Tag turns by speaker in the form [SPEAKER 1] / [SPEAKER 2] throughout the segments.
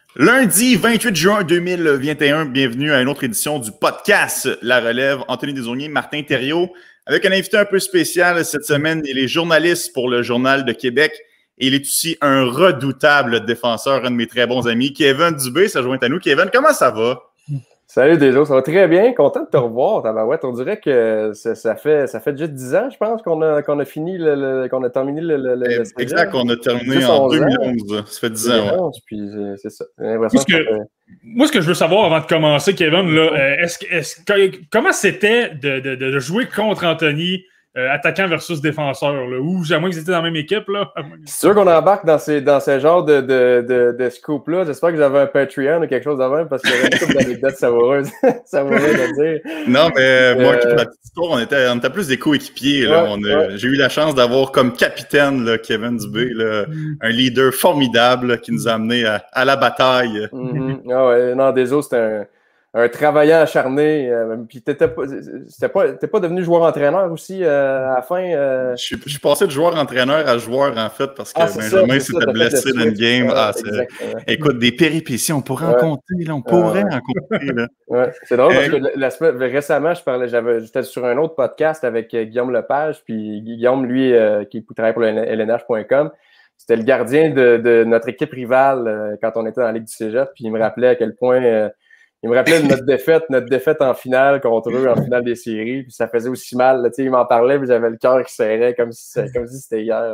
[SPEAKER 1] Lundi 28 juin 2021, bienvenue à une autre édition du podcast La Relève. Anthony Desaulniers, Martin Thériault, avec un invité un peu spécial cette semaine. Il est journaliste pour le Journal de Québec et il est aussi un redoutable défenseur, un de mes très bons amis, Kevin Dubé, ça joint à nous. Kevin, comment ça va?
[SPEAKER 2] Salut Deso, ça va très bien, content de te revoir, tabarouette. On dirait que ça fait déjà 10 ans, je pense, qu'on a terminé le
[SPEAKER 1] Exact, on a terminé en 2011, ça fait 10 ans. Ouais.
[SPEAKER 2] Puis c'est ça.
[SPEAKER 3] Moi, ce que je veux savoir avant de commencer, Kevin, là, comment c'était de jouer contre Anthony, attaquant versus défenseur, là, ou à moins que vous étiez dans la même équipe, là?
[SPEAKER 2] C'est sûr qu'on embarque dans ce genre de scoop-là. J'espère que j'avais un Patreon ou quelque chose d'avant parce qu'il y avait une couple d'anecdotes savoureuses. Savoureuses à dire.
[SPEAKER 1] Non, mais moi, pour la petite histoire, on était plus des coéquipiers. J'ai eu la chance d'avoir comme capitaine là, Kevin Dubé, là, un leader formidable là, qui nous a amenés à la bataille.
[SPEAKER 2] Ah ouais, non, Deso, c'était un travaillant acharné. Puis t'es pas devenu joueur-entraîneur aussi à la fin?
[SPEAKER 1] Je suis passé de joueur-entraîneur à joueur, en fait, parce que Benjamin s'était blessé dans une game. Écoute, des péripéties, on pourrait en compter, là. On pourrait en compter, là.
[SPEAKER 2] Ouais. C'est drôle parce que récemment, j'étais sur un autre podcast avec Guillaume Lepage, puis Guillaume, lui, qui travaille pour le LNH.com, c'était le gardien de notre équipe rivale quand on était dans la Ligue du Cégep, puis il me rappelait à quel point... il me rappelait notre défaite en finale contre eux, en finale des séries, puis ça faisait aussi mal. Là, il m'en parlait, puis j'avais le cœur qui serrait comme si c'était hier.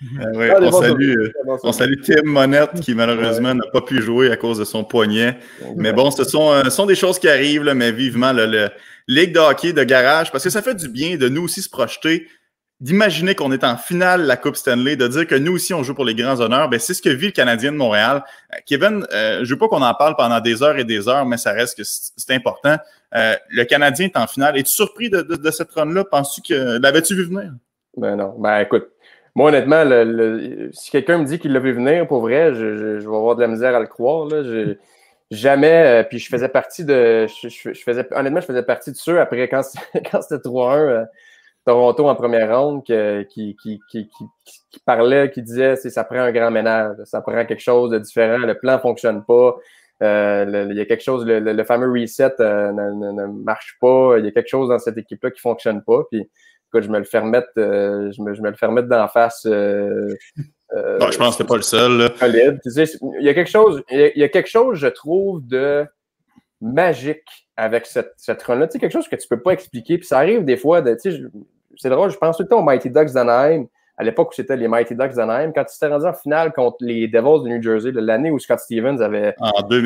[SPEAKER 1] On salue Tim Monette, qui malheureusement n'a pas pu jouer à cause de son poignet. Mais bon, ce sont des choses qui arrivent, là, mais vivement, le Ligue de hockey de garage, parce que ça fait du bien de nous aussi se projeter, d'imaginer qu'on est en finale de la Coupe Stanley, de dire que nous aussi, on joue pour les grands honneurs, ben c'est ce que vit le Canadien de Montréal. Kevin, je veux pas qu'on en parle pendant des heures et des heures, mais ça reste que c'est important. Le Canadien est en finale. Es-tu surpris de cette run-là? Penses-tu que l'avais-tu vu venir?
[SPEAKER 2] Ben non. Ben écoute, moi honnêtement, si quelqu'un me dit qu'il l'a vu venir, pour vrai, je vais avoir de la misère à le croire. Là. Jamais, puis je faisais partie de... Honnêtement, je faisais partie de ceux, après, quand c'était 3-1... Toronto en première ronde qui parlait, qui disait ça prend un grand ménage, ça prend quelque chose de différent, le plan ne fonctionne pas, il y a quelque chose, le fameux reset ne marche pas, il y a quelque chose dans cette équipe-là qui ne fonctionne pas. Puis écoute, je me le fais remettre d'en face.
[SPEAKER 1] Je pense que t'es pas le seul. Là.
[SPEAKER 2] Solide. Tu sais, il y a quelque chose, je trouve, de magique avec cette run-là. Tu sais, quelque chose que tu peux pas expliquer. Puis ça arrive des fois, c'est drôle, je pense tout le temps aux Mighty Ducks d'Anaheim, à l'époque où c'était les Mighty Ducks d'Anaheim, quand ils s'étaient rendus en finale contre les Devils de New Jersey, l'année où Scott Stevens avait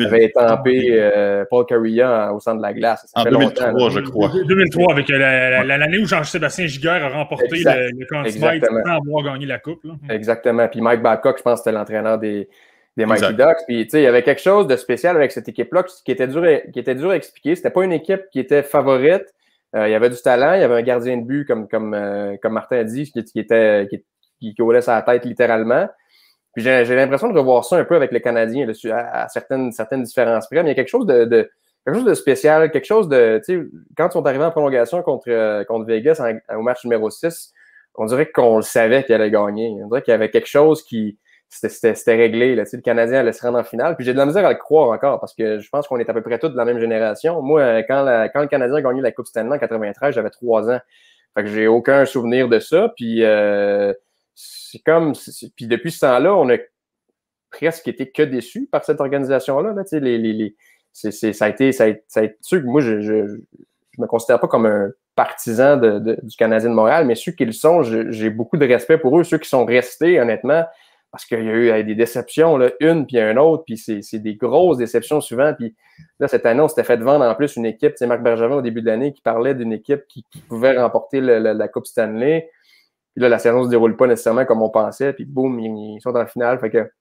[SPEAKER 2] étampé Paul Carilla au centre de la glace.
[SPEAKER 1] En 2003, je crois.
[SPEAKER 3] 2003, avec l'année où Jean-Sébastien Giguère a remporté le Conn Smythe sans avoir gagné la Coupe. Là.
[SPEAKER 2] Exactement. Puis Mike Babcock, je pense que c'était l'entraîneur des Mighty Ducks. Puis, tu sais, il y avait quelque chose de spécial avec cette équipe-là qui était dur à expliquer. C'était pas une équipe qui était favorite. Il y avait du talent. Il y avait un gardien de but, comme Martin a dit, qui roulait sa tête littéralement. Puis, j'ai l'impression de revoir ça un peu avec les Canadiens à certaines différences près. Mais il y a quelque chose de spécial, quelque chose de, tu sais, quand ils sont arrivés en prolongation contre Vegas au match numéro 6, on dirait qu'on le savait qu'il allait gagner. On dirait qu'il y avait quelque chose qui... C'était réglé. Là. Le Canadien allait se rendre en finale. Puis j'ai de la misère à le croire encore parce que je pense qu'on est à peu près tous de la même génération. Moi, quand le Canadien a gagné la Coupe Stanley en 93, j'avais 3 ans. Fait que j'ai aucun souvenir de ça. Puis puis depuis ce temps-là, on a presque été que déçus par cette organisation-là. Là. Ça a été sûr que moi, je me considère pas comme un partisan du Canadien de Montréal, mais ceux qui le sont, j'ai beaucoup de respect pour eux. Ceux qui sont restés, honnêtement, parce qu'il y a eu des déceptions, là, une puis une autre, puis c'est des grosses déceptions souvent. Puis là, cette année, on s'était fait vendre en plus une équipe, c'est Marc Bergevin au début de l'année qui parlait d'une équipe qui pouvait remporter la Coupe Stanley. Puis là, la saison ne se déroule pas nécessairement comme on pensait, puis boum, ils sont en finale. Fait que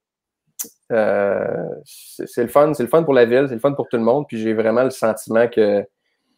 [SPEAKER 2] c'est le fun pour la ville, c'est le fun pour tout le monde, puis j'ai vraiment le sentiment que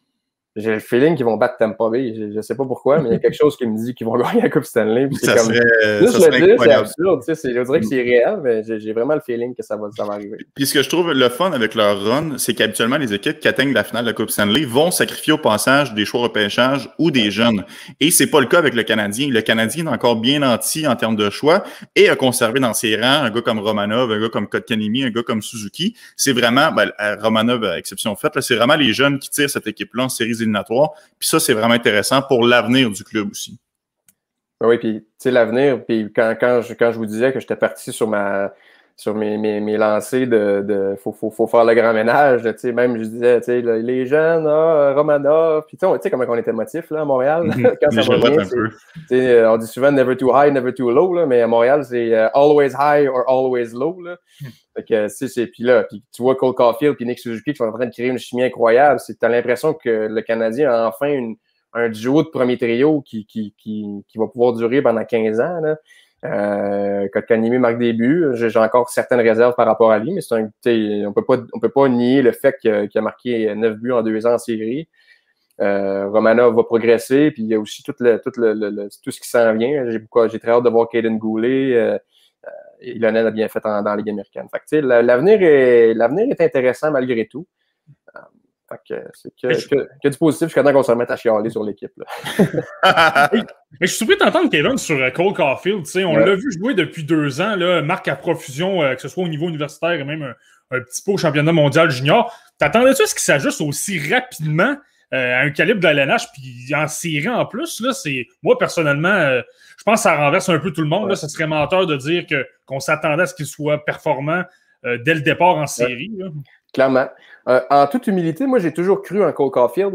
[SPEAKER 2] J'ai le feeling qu'ils vont battre Tampa Bay. Je ne sais pas pourquoi, mais il y a quelque chose qui me dit qu'ils vont gagner la Coupe Stanley. Puis
[SPEAKER 1] ça
[SPEAKER 2] comme,
[SPEAKER 1] serait,
[SPEAKER 2] juste
[SPEAKER 1] ça
[SPEAKER 2] le
[SPEAKER 1] serait
[SPEAKER 2] dire,
[SPEAKER 1] incroyable.
[SPEAKER 2] c'est absurde. Je dirais que c'est réel, mais j'ai vraiment le feeling que ça va arriver.
[SPEAKER 1] Puis ce que je trouve le fun avec leur run, c'est qu'habituellement, les équipes qui atteignent la finale de la Coupe Stanley vont sacrifier au passage des choix repêchage ou des jeunes. Et c'est pas le cas avec le Canadien. Le Canadien est encore bien nanti en termes de choix et a conservé dans ses rangs un gars comme Romanov, un gars comme Kotkaniemi, un gars comme Suzuki. C'est vraiment, Romanov, exception faite, là, c'est vraiment les jeunes qui tirent cette équipe-là en séries éliminatoires. Puis ça, c'est vraiment intéressant pour l'avenir du club aussi.
[SPEAKER 2] Oui, puis tu sais, l'avenir, puis quand je vous disais que j'étais parti sur mes lancers de faut faire le grand ménage, tu sais, même je disais, tu sais, les jeunes, Romanov, puis tu sais comment on était motif là à Montréal quand ça va bien, tu sais, on dit souvent never too high, never too low là, mais à Montréal c'est always high or always low là. Fait que c'est puis là, puis tu vois Cole Caulfield puis Nick Suzuki qui sont en train de créer une chimie incroyable, c'est t'as l'impression que le Canadien a enfin un duo de premier trio qui va pouvoir durer pendant 15 ans là. Kotkaniemi marque des buts. J'ai encore certaines réserves par rapport à lui, mais on peut pas nier le fait qu'il a marqué 9 buts en 2 ans en série. Romanov va progresser, puis il y a aussi tout ce qui s'en vient. J'ai très hâte de voir Caden Goulet. Lionel a bien fait dans la Ligue américaine. Fait que, l'avenir est intéressant malgré tout. C'est que du positif jusqu'à temps qu'on se remette à chialer sur l'équipe.
[SPEAKER 3] Mais je suis surpris d'entendre Kevin sur Cole Caulfield. On l'a vu jouer depuis 2 ans, là, marque à profusion, que ce soit au niveau universitaire et même un petit peu au championnat mondial junior. T'attendais-tu à ce qu'il s'ajuste aussi rapidement à un calibre de la LNH puis en série en plus? Là, moi, personnellement, je pense que ça renverse un peu tout le monde. Là, ce serait menteur de dire qu'on s'attendait à ce qu'il soit performant dès le départ en série. Là.
[SPEAKER 2] Clairement. En toute humilité, moi, j'ai toujours cru en Cole Caulfield.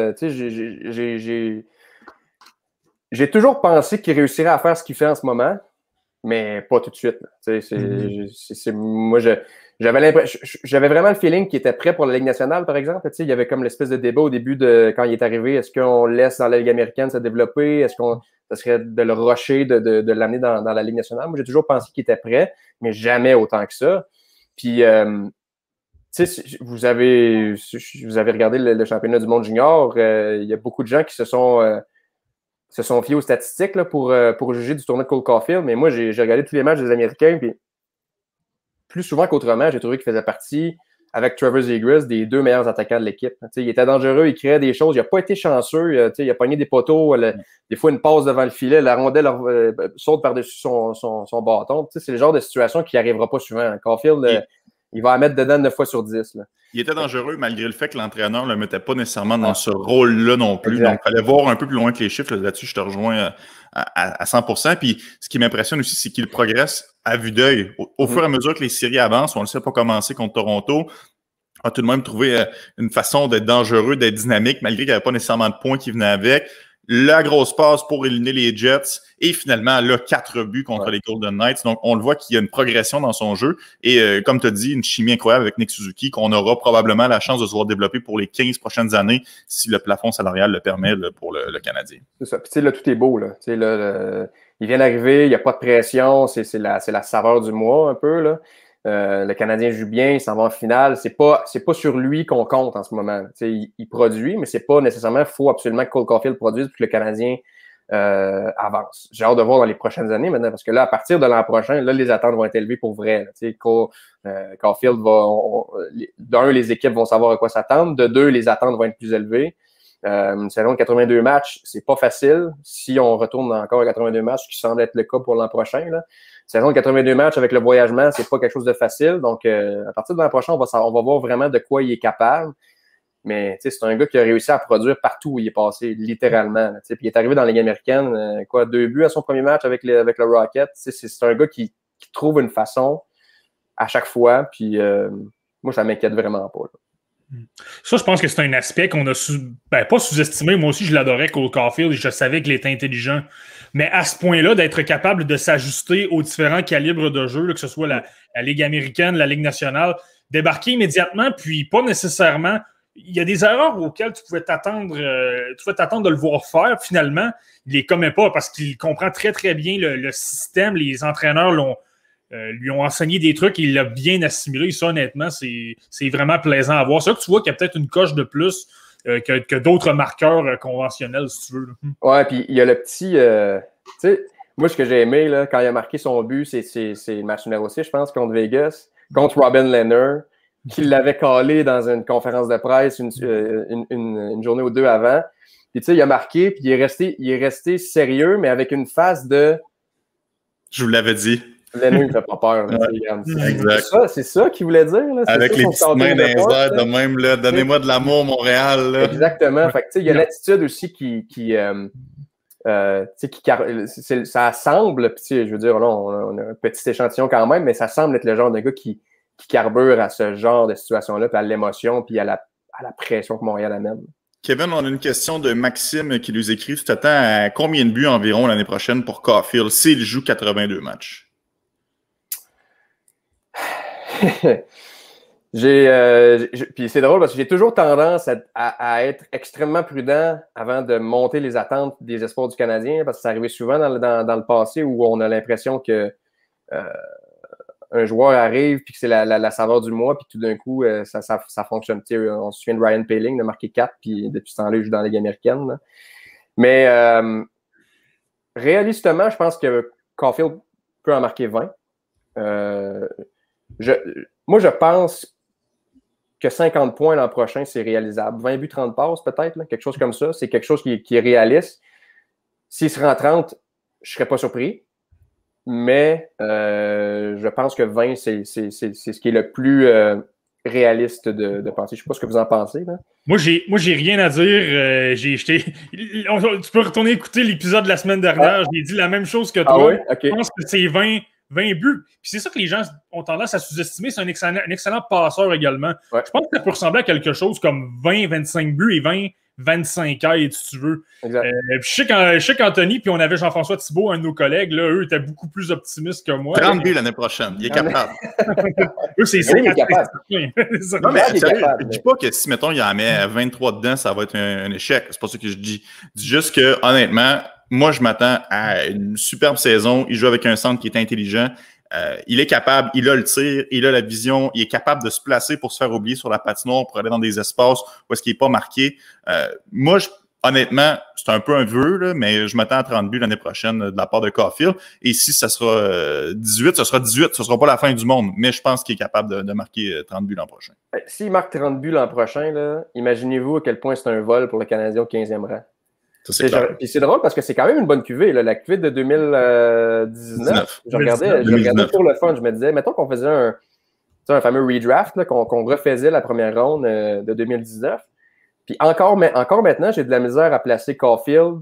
[SPEAKER 2] J'ai toujours pensé qu'il réussirait à faire ce qu'il fait en ce moment, mais pas tout de suite. Moi, j'avais vraiment le feeling qu'il était prêt pour la Ligue nationale, par exemple. Il y avait comme l'espèce de débat au début quand il est arrivé. Est-ce qu'on laisse dans la Ligue américaine se développer? Est-ce qu'on ça serait de le rusher, de l'amener dans la Ligue nationale? Moi, j'ai toujours pensé qu'il était prêt, mais jamais autant que ça. Puis, vous avez regardé le championnat du monde junior. Il y a beaucoup de gens qui se sont fiés aux statistiques là, pour juger du tournoi de Cole Caulfield. Mais moi, j'ai regardé tous les matchs des Américains. Puis plus souvent qu'autrement, j'ai trouvé qu'il faisait partie, avec Trevor Zegras, des 2 meilleurs attaquants de l'équipe. Il était dangereux, il créait des choses. Il n'a pas été chanceux. Il a pogné des poteaux. Des fois, une passe devant le filet, la rondelle saute par-dessus son bâton. C'est le genre de situation qui n'arrivera pas souvent. Caulfield... Il va en mettre dedans 9 fois sur 10. Là.
[SPEAKER 1] Il était dangereux malgré le fait que l'entraîneur ne le mettait pas nécessairement dans ce rôle-là non plus. Exact. Donc, il fallait voir un peu plus loin que les chiffres. Là-dessus, je te rejoins à 100%. Puis, ce qui m'impressionne aussi, c'est qu'il progresse à vue d'œil. Au fur et à mesure que les séries avancent, on ne le sait pas commencer contre Toronto, a tout de même trouvé une façon d'être dangereux, d'être dynamique, malgré qu'il n'y avait pas nécessairement de points qui venaient avec. La grosse passe pour éliminer les Jets et finalement, là, 4 buts contre les Golden Knights. Donc, on le voit qu'il y a une progression dans son jeu et comme tu as dit, une chimie incroyable avec Nick Suzuki qu'on aura probablement la chance de se voir développer pour les 15 prochaines années si le plafond salarial le permet là, pour le Canadien.
[SPEAKER 2] C'est ça. Puis, tu sais, là, tout est beau. Là. Tu sais, il vient d'arriver, il n'y a pas de pression, c'est la saveur du mois un peu. Là. Le Canadien joue bien, il s'en va en finale. C'est pas sur lui qu'on compte en ce moment. Il produit, mais c'est pas nécessairement il faut absolument que Cole Caulfield produise pour que le Canadien avance. J'ai hâte de voir dans les prochaines années maintenant, parce que là, à partir de l'an prochain, là, les attentes vont être élevées pour vrai. Caulfield d'un, les équipes vont savoir à quoi s'attendre. De deux, les attentes vont être plus élevées. Une saison de 82 matchs, c'est pas facile. Si on retourne encore à 82 matchs, ce qui semble être le cas pour l'an prochain, là. Saison de 82 matchs avec le voyagement, c'est pas quelque chose de facile. Donc, à partir de l'an prochain, on va voir vraiment de quoi il est capable. Mais c'est un gars qui a réussi à produire partout où il est passé, littéralement. Puis il est arrivé dans la Ligue américaine, 2 buts à son premier match avec le Rocket. C'est un gars qui trouve une façon à chaque fois. Puis moi, ça m'inquiète vraiment pas. Là.
[SPEAKER 3] Ça, je pense que c'est un aspect qu'on a pas sous-estimé. Moi aussi, je l'adorais, Cole Caulfield, et je savais qu'il était intelligent. Mais à ce point-là, d'être capable de s'ajuster aux différents calibres de jeu, là, que ce soit la Ligue américaine, la Ligue nationale, débarquer immédiatement, puis pas nécessairement... Il y a des erreurs auxquelles tu pouvais t'attendre de le voir faire. Finalement, il les commet pas parce qu'il comprend très, très bien le système. Les entraîneurs lui ont enseigné des trucs et il l'a bien assimilé. Ça, honnêtement, c'est vraiment plaisant à voir. C'est là que tu vois qu'il y a peut-être une coche de plus que d'autres marqueurs conventionnels, si tu veux.
[SPEAKER 2] Ouais, puis il y a le petit... tu sais, moi, ce que j'ai aimé, là, quand il a marqué son but, c'est le match numéro 6, je pense, contre Vegas, contre Robin Lehner, qui l'avait collé dans une conférence de presse une journée ou deux avant. Puis, tu sais, il a marqué, puis il est resté sérieux, mais avec une face de...
[SPEAKER 1] Je vous l'avais dit.
[SPEAKER 2] Lehner, il ne fait pas peur. Là,
[SPEAKER 1] exact.
[SPEAKER 2] C'est ça qu'il voulait dire. Là.
[SPEAKER 1] Avec les petites mains dans les airs, de même, là, donnez-moi de l'amour, Montréal. Là.
[SPEAKER 2] Exactement. Fait que, tu sais, il y a l'attitude aussi ça semble, puis je veux dire, là, on a un petit échantillon quand même, mais ça semble être le genre de gars qui carbure à ce genre de situation-là, puis à l'émotion, puis à la pression que Montréal amène.
[SPEAKER 1] Kevin, on a une question de Maxime qui nous écrit: tu t'attends à combien de buts environ l'année prochaine pour Caufield s'il joue 82 matchs?
[SPEAKER 2] Puis c'est drôle parce que j'ai toujours tendance à être extrêmement prudent avant de monter les attentes des espoirs du Canadien, parce que ça arrivait souvent dans le passé où on a l'impression que un joueur arrive puis que c'est la saveur du mois, puis tout d'un coup, ça fonctionne. On se souvient de Ryan Poehling de marquer 4, puis depuis ce temps-là, il joue dans la Ligue américaine. Là. Mais réalistement, je pense que Caufield peut en marquer 20. Moi, je pense que 50 points l'an prochain, c'est réalisable. 20 buts, 30 passes, peut-être, là, quelque chose comme ça. C'est quelque chose qui est réaliste. S'il se rend 30, je ne serais pas surpris. Mais je pense que 20, c'est ce qui est le plus réaliste de penser. Je ne sais pas ce que vous en pensez. Là.
[SPEAKER 3] Moi, j'ai rien à dire. Tu peux retourner écouter l'épisode de la semaine dernière. J'ai dit la même chose que toi.
[SPEAKER 2] Oui? Okay.
[SPEAKER 3] Je pense que c'est 20 buts. Puis c'est ça que les gens ont tendance à sous-estimer. C'est un excellent passeur également.
[SPEAKER 2] Ouais.
[SPEAKER 3] Je pense que ça peut ressembler à quelque chose comme 20-25 buts et 20-25 aides, si tu veux. Je sais qu'Anthony, puis on avait Jean-François Thibault, un de nos collègues, là, eux étaient beaucoup plus optimistes que moi.
[SPEAKER 1] 30 buts l'année prochaine. Il est capable.
[SPEAKER 3] Eux, c'est
[SPEAKER 2] capable.
[SPEAKER 1] Non, mais sérieux, je ne dis pas que si, mettons, il en met 23 dedans, ça va être un échec. C'est pas ça que je dis. Je dis juste que, honnêtement, moi, je m'attends à une superbe saison. Il joue avec un centre qui est intelligent. Il est capable, il a le tir, il a la vision, il est capable de se placer pour se faire oublier sur la patinoire, pour aller dans des espaces où est-ce qu'il n'est pas marqué. Moi, honnêtement, c'est un peu un vœu, là, mais je m'attends à 30 buts l'année prochaine de la part de Caufield. Et si ça sera 18, ce sera 18. Ce ne sera pas la fin du monde, mais je pense qu'il est capable de marquer 30 buts l'an prochain.
[SPEAKER 2] S'il marque 30 buts l'an prochain, là, imaginez-vous à quel point c'est un vol pour le Canadien au 15e rang. Puis c'est drôle parce que c'est quand même une bonne cuvée. Là. La cuvée de 2019, je regardais pour le fun, je me disais, mettons qu'on faisait un fameux redraft, là, qu'on refaisait la première ronde de 2019. Puis encore maintenant, j'ai de la misère à placer Caufield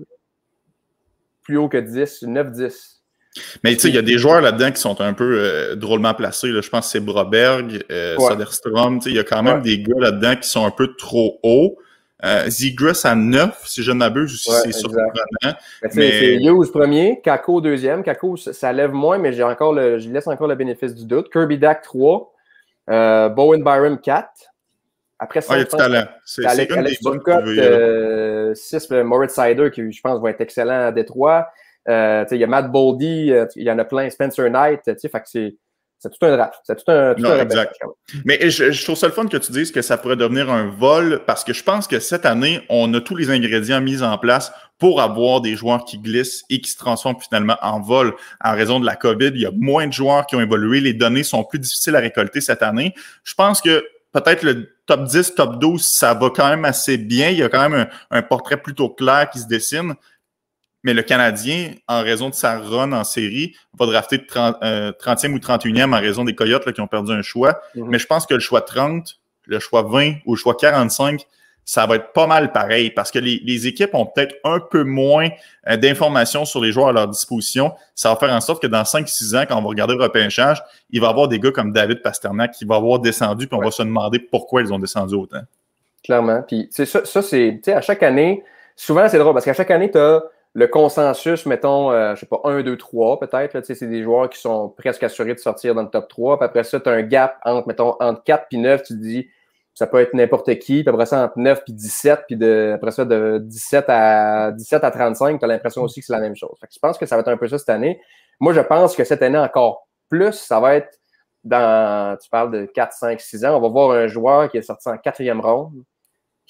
[SPEAKER 2] plus haut que 10, 9-10.
[SPEAKER 1] Mais tu sais, il y a des joueurs là-dedans qui sont un peu drôlement placés. Là. Je pense que c'est Broberg, Soderstrom. Il y a quand même des gars là-dedans qui sont un peu trop hauts. Zegras à 9, si je ne m'abuse, aussi, c'est surprenant.
[SPEAKER 2] C'est Hughes premier, Kako deuxième. Kako, ça lève moins, mais je laisse encore le bénéfice du doute. Kirby Dack 3, Bowen Byram 4. Après ça,
[SPEAKER 1] il y a du talent. C'est une des bonnes couvées.
[SPEAKER 2] 6, Moritz Seider, qui je pense va être excellent à Détroit. Il y a Matt Boldy, il y en a plein, Spencer Knight. Fait que c'est tout un draft. C'est tout un
[SPEAKER 1] exact. Mais je trouve ça le fun que tu dises que ça pourrait devenir un vol parce que je pense que cette année, on a tous les ingrédients mis en place pour avoir des joueurs qui glissent et qui se transforment finalement en vol. En raison de la COVID, il y a moins de joueurs qui ont évolué. Les données sont plus difficiles à récolter cette année. Je pense que peut-être le top 10, top 12, ça va quand même assez bien. Il y a quand même un portrait plutôt clair qui se dessine. Mais le Canadien, en raison de sa run en série, va drafter 30e ou 31e en raison des Coyotes là, qui ont perdu un choix. Mm-hmm. Mais je pense que le choix 30, le choix 20 ou le choix 45, ça va être pas mal pareil parce que les équipes ont peut-être un peu moins d'informations sur les joueurs à leur disposition. Ça va faire en sorte que dans 5-6 ans, quand on va regarder le repêchage, il va y avoir des gars comme David Pastrnak qui va avoir descendu puis on va se demander pourquoi ils ont descendu autant.
[SPEAKER 2] Clairement. Puis ça c'est, tu sais, à chaque année, souvent c'est drôle parce qu'à chaque année, tu as le consensus, mettons, je sais pas, 1, 2, 3 peut-être. Là, c'est des joueurs qui sont presque assurés de sortir dans le top 3. Puis après ça, tu as un gap entre 4 et 9. Tu te dis, ça peut être n'importe qui. Puis après ça, entre 9 et 17. Puis après ça, de 17 à 35, tu as l'impression aussi que c'est la même chose. Fait que je pense que ça va être un peu ça cette année. Moi, je pense que cette année encore plus, ça va être tu parles de 4, 5, 6 ans. On va voir un joueur qui est sorti en 4e ronde,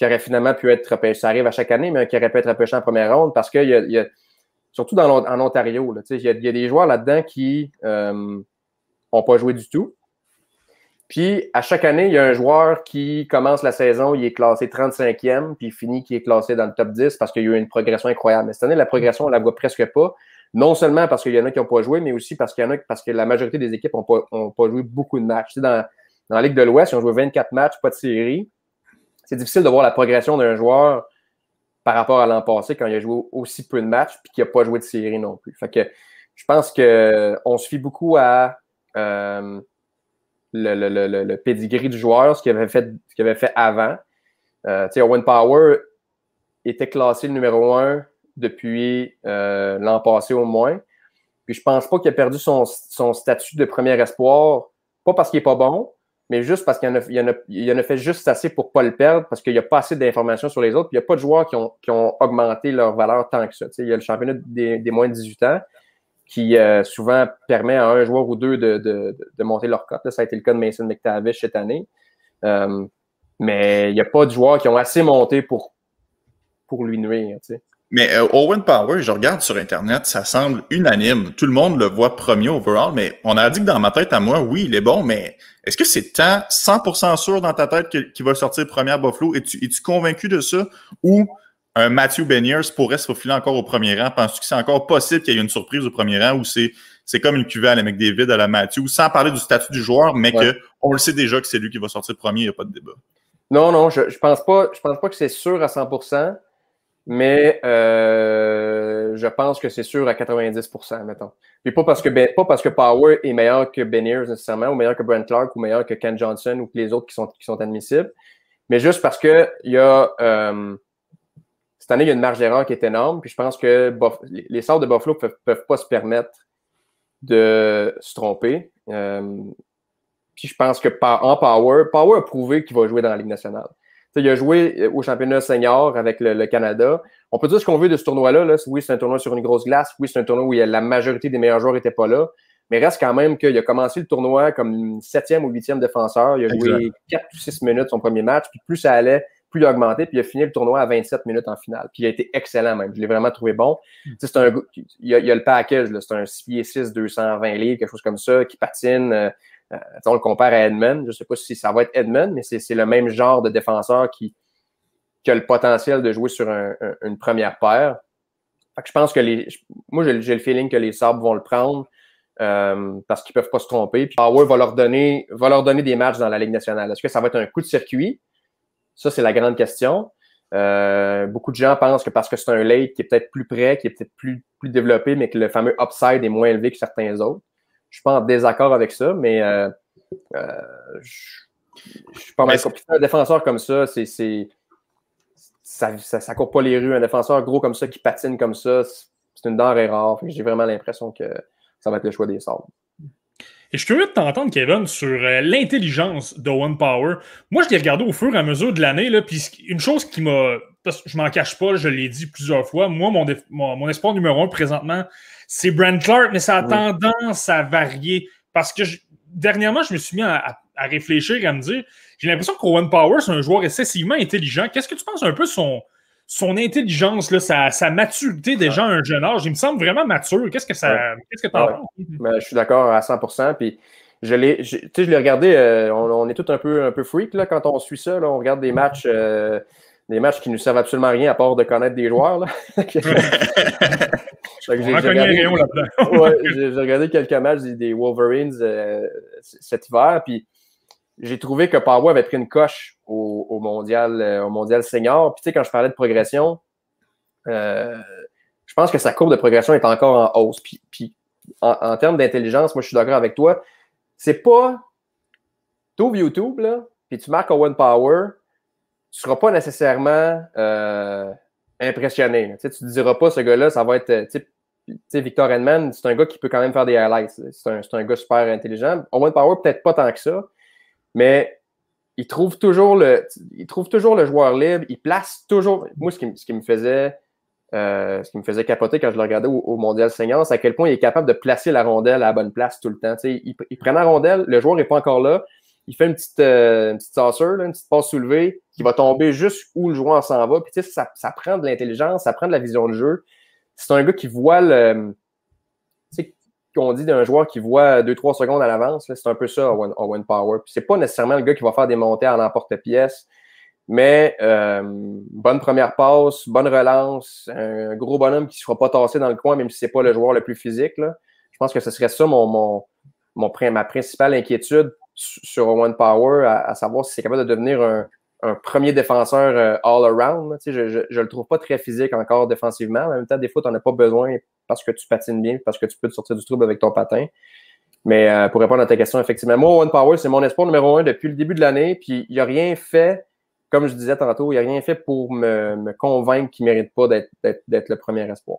[SPEAKER 2] qui aurait finalement pu être repêché. Ça arrive à chaque année, mais qui aurait pu être repêché en première ronde parce qu'il y a surtout en Ontario, il y a des joueurs là-dedans qui n'ont pas joué du tout. Puis, à chaque année, il y a un joueur qui commence la saison, il est classé 35e, puis il finit qui est classé dans le top 10 parce qu'il y a eu une progression incroyable. Mais cette année, la progression, on ne la voit presque pas. Non seulement parce qu'il y en a qui n'ont pas joué, mais aussi parce que la majorité des équipes n'ont pas joué beaucoup de matchs. Dans la Ligue de l'Ouest, ils ont joué 24 matchs, pas de série. C'est difficile de voir la progression d'un joueur par rapport à l'an passé quand il a joué aussi peu de matchs puis qu'il n'a pas joué de série non plus. Fait que je pense qu'on se fie beaucoup à le pedigree du joueur, ce qu'il avait fait avant. Owen Power était classé le numéro 1 depuis l'an passé au moins. Puis je pense pas qu'il a perdu son statut de premier espoir, pas parce qu'il n'est pas bon, mais juste parce qu'il en a fait juste assez pour ne pas le perdre, parce qu'il n'y a pas assez d'informations sur les autres. Puis il n'y a pas de joueurs qui ont augmenté leur valeur tant que ça. Il y a le championnat des moins de 18 ans qui souvent permet à un joueur ou deux de monter leur cote. Là, ça a été le cas de Mason McTavish cette année. Mais il n'y a pas de joueurs qui ont assez monté pour lui nuire.
[SPEAKER 1] Mais Owen Power, je regarde sur Internet, ça semble unanime. Tout le monde le voit premier overall, mais on a dit que dans ma tête à moi, oui, il est bon, mais est-ce que c'est 100% sûr dans ta tête qu'il va sortir premier à Buffalo? Es-tu convaincu de ça? Ou un Matthew Beniers pourrait se faufiler encore au premier rang? Penses-tu que c'est encore possible qu'il y ait une surprise au premier rang ou c'est comme une cuvée à la McDavid, à la Matthew, sans parler du statut du joueur, mais qu'on le sait déjà que c'est lui qui va sortir premier, il n'y a pas de débat.
[SPEAKER 2] Non, je pense pas que c'est sûr à 100%. Mais je pense que c'est sûr à 90%, mettons. Puis pas parce que Power est meilleur que Beniers nécessairement, ou meilleur que Brent Clark, ou meilleur que Ken Johnson, ou que les autres qui sont admissibles, mais juste parce que il y a cette année, il y a une marge d'erreur qui est énorme, puis je pense que les Sabres de Buffalo peuvent pas se permettre de se tromper. Puis je pense que Power a prouvé qu'il va jouer dans la Ligue nationale. Il a joué au championnat senior avec le Canada. On peut dire ce qu'on veut de ce tournoi-là. Là. Oui, c'est un tournoi sur une grosse glace. Oui, c'est un tournoi où la majorité des meilleurs joueurs n'étaient pas là. Mais reste quand même qu'il a commencé le tournoi comme 7e ou 8e défenseur. Il a joué 4 ou 6 minutes son premier match. Puis plus ça allait, plus il a augmenté. Puis il a fini le tournoi à 27 minutes en finale. Puis il a été excellent même. Je l'ai vraiment trouvé bon. Il y a le package. C'est un 6 pieds 6, 220 livres, quelque chose comme ça, qui patine. On le compare à Edmund. Je ne sais pas si ça va être Edmund, mais c'est le même genre de défenseur qui a le potentiel de jouer sur une première paire. Fait que je pense que moi, j'ai le feeling que les Sabres vont le prendre parce qu'ils ne peuvent pas se tromper. Puis Power va leur donner des matchs dans la Ligue nationale. Est-ce que ça va être un coup de circuit? Ça, c'est la grande question. Beaucoup de gens pensent que parce que c'est un late qui est peut-être plus près, qui est peut-être plus développé, mais que le fameux upside est moins élevé que certains autres. Je suis pas en désaccord avec ça, mais je suis pas mal compliqué. Un défenseur comme ça, ça court pas les rues. Un défenseur gros comme ça, qui patine comme ça, c'est une denrée rare. J'ai vraiment l'impression que ça va être le choix des Sabres.
[SPEAKER 3] Et je suis curieux de t'entendre, Kevin, sur l'intelligence d'Owen Power. Moi, je l'ai regardé au fur et à mesure de l'année, puis une chose qui m'a... Parce que je m'en cache pas, je l'ai dit plusieurs fois. Moi, mon espoir numéro 1 présentement, c'est Brent Clark, mais ça a tendance à varier. Parce que dernièrement, je me suis mis à réfléchir et à me dire, j'ai l'impression qu'Owen Power, c'est un joueur excessivement intelligent. Qu'est-ce que tu penses un peu de son intelligence, là, sa maturité déjà à un jeune âge? Il me semble vraiment mature. Qu'est-ce que tu en penses?
[SPEAKER 2] Ben, je suis d'accord à 100%. Puis je l'ai regardé, on est tous un peu freak là, quand on suit ça. Là, on regarde des matchs qui nous servent absolument à rien à part de connaître des joueurs. Là. J'ai regardé quelques matchs des Wolverines cet hiver, puis j'ai trouvé que Power avait pris une coche au mondial senior. Puis tu sais, quand je parlais de progression, je pense que sa courbe de progression est encore en hausse. Puis en termes d'intelligence, moi je suis d'accord avec toi. C'est pas... Tu ouvres YouTube, là, puis tu marques Owen Power, tu ne seras pas nécessairement impressionné. Tu ne te diras pas, ce gars-là, ça va être... Tu sais, Victor Hedman, c'est un gars qui peut quand même faire des highlights. C'est un gars super intelligent. Owen Power, peut-être pas tant que ça, mais il trouve toujours le joueur libre. Il place toujours... Moi, ce qui me faisait capoter quand je le regardais au Mondial Senior, c'est à quel point il est capable de placer la rondelle à la bonne place tout le temps. Tu sais, il prend la rondelle, le joueur n'est pas encore là, il fait une petite saucer, une petite passe soulevée, qui va tomber juste où le joueur s'en va. Puis, tu sais, ça prend de l'intelligence, ça prend de la vision de jeu. C'est un gars qui voit le... Tu sais, qu'on dit d'un joueur qui voit 2-3 secondes à l'avance, c'est un peu ça, Owen Power. Puis, c'est pas nécessairement le gars qui va faire des montées à l'emporte-pièce, mais bonne première passe, bonne relance, un gros bonhomme qui ne se fera pas tasser dans le coin, même si c'est pas le joueur le plus physique, là. Je pense que ce serait ça ma principale inquiétude sur Owen Power, à savoir si c'est capable de devenir un premier défenseur all-around. Tu sais, je le trouve pas très physique encore défensivement. En même temps, des fois, tu n'en as pas besoin parce que tu patines bien, parce que tu peux te sortir du trouble avec ton patin. Mais pour répondre à ta question, effectivement, moi, Owen Power, c'est mon espoir numéro 1 depuis le début de l'année. Puis il n'a rien fait, comme je disais tantôt, il n'a rien fait pour me convaincre qu'il ne mérite pas d'être le premier espoir.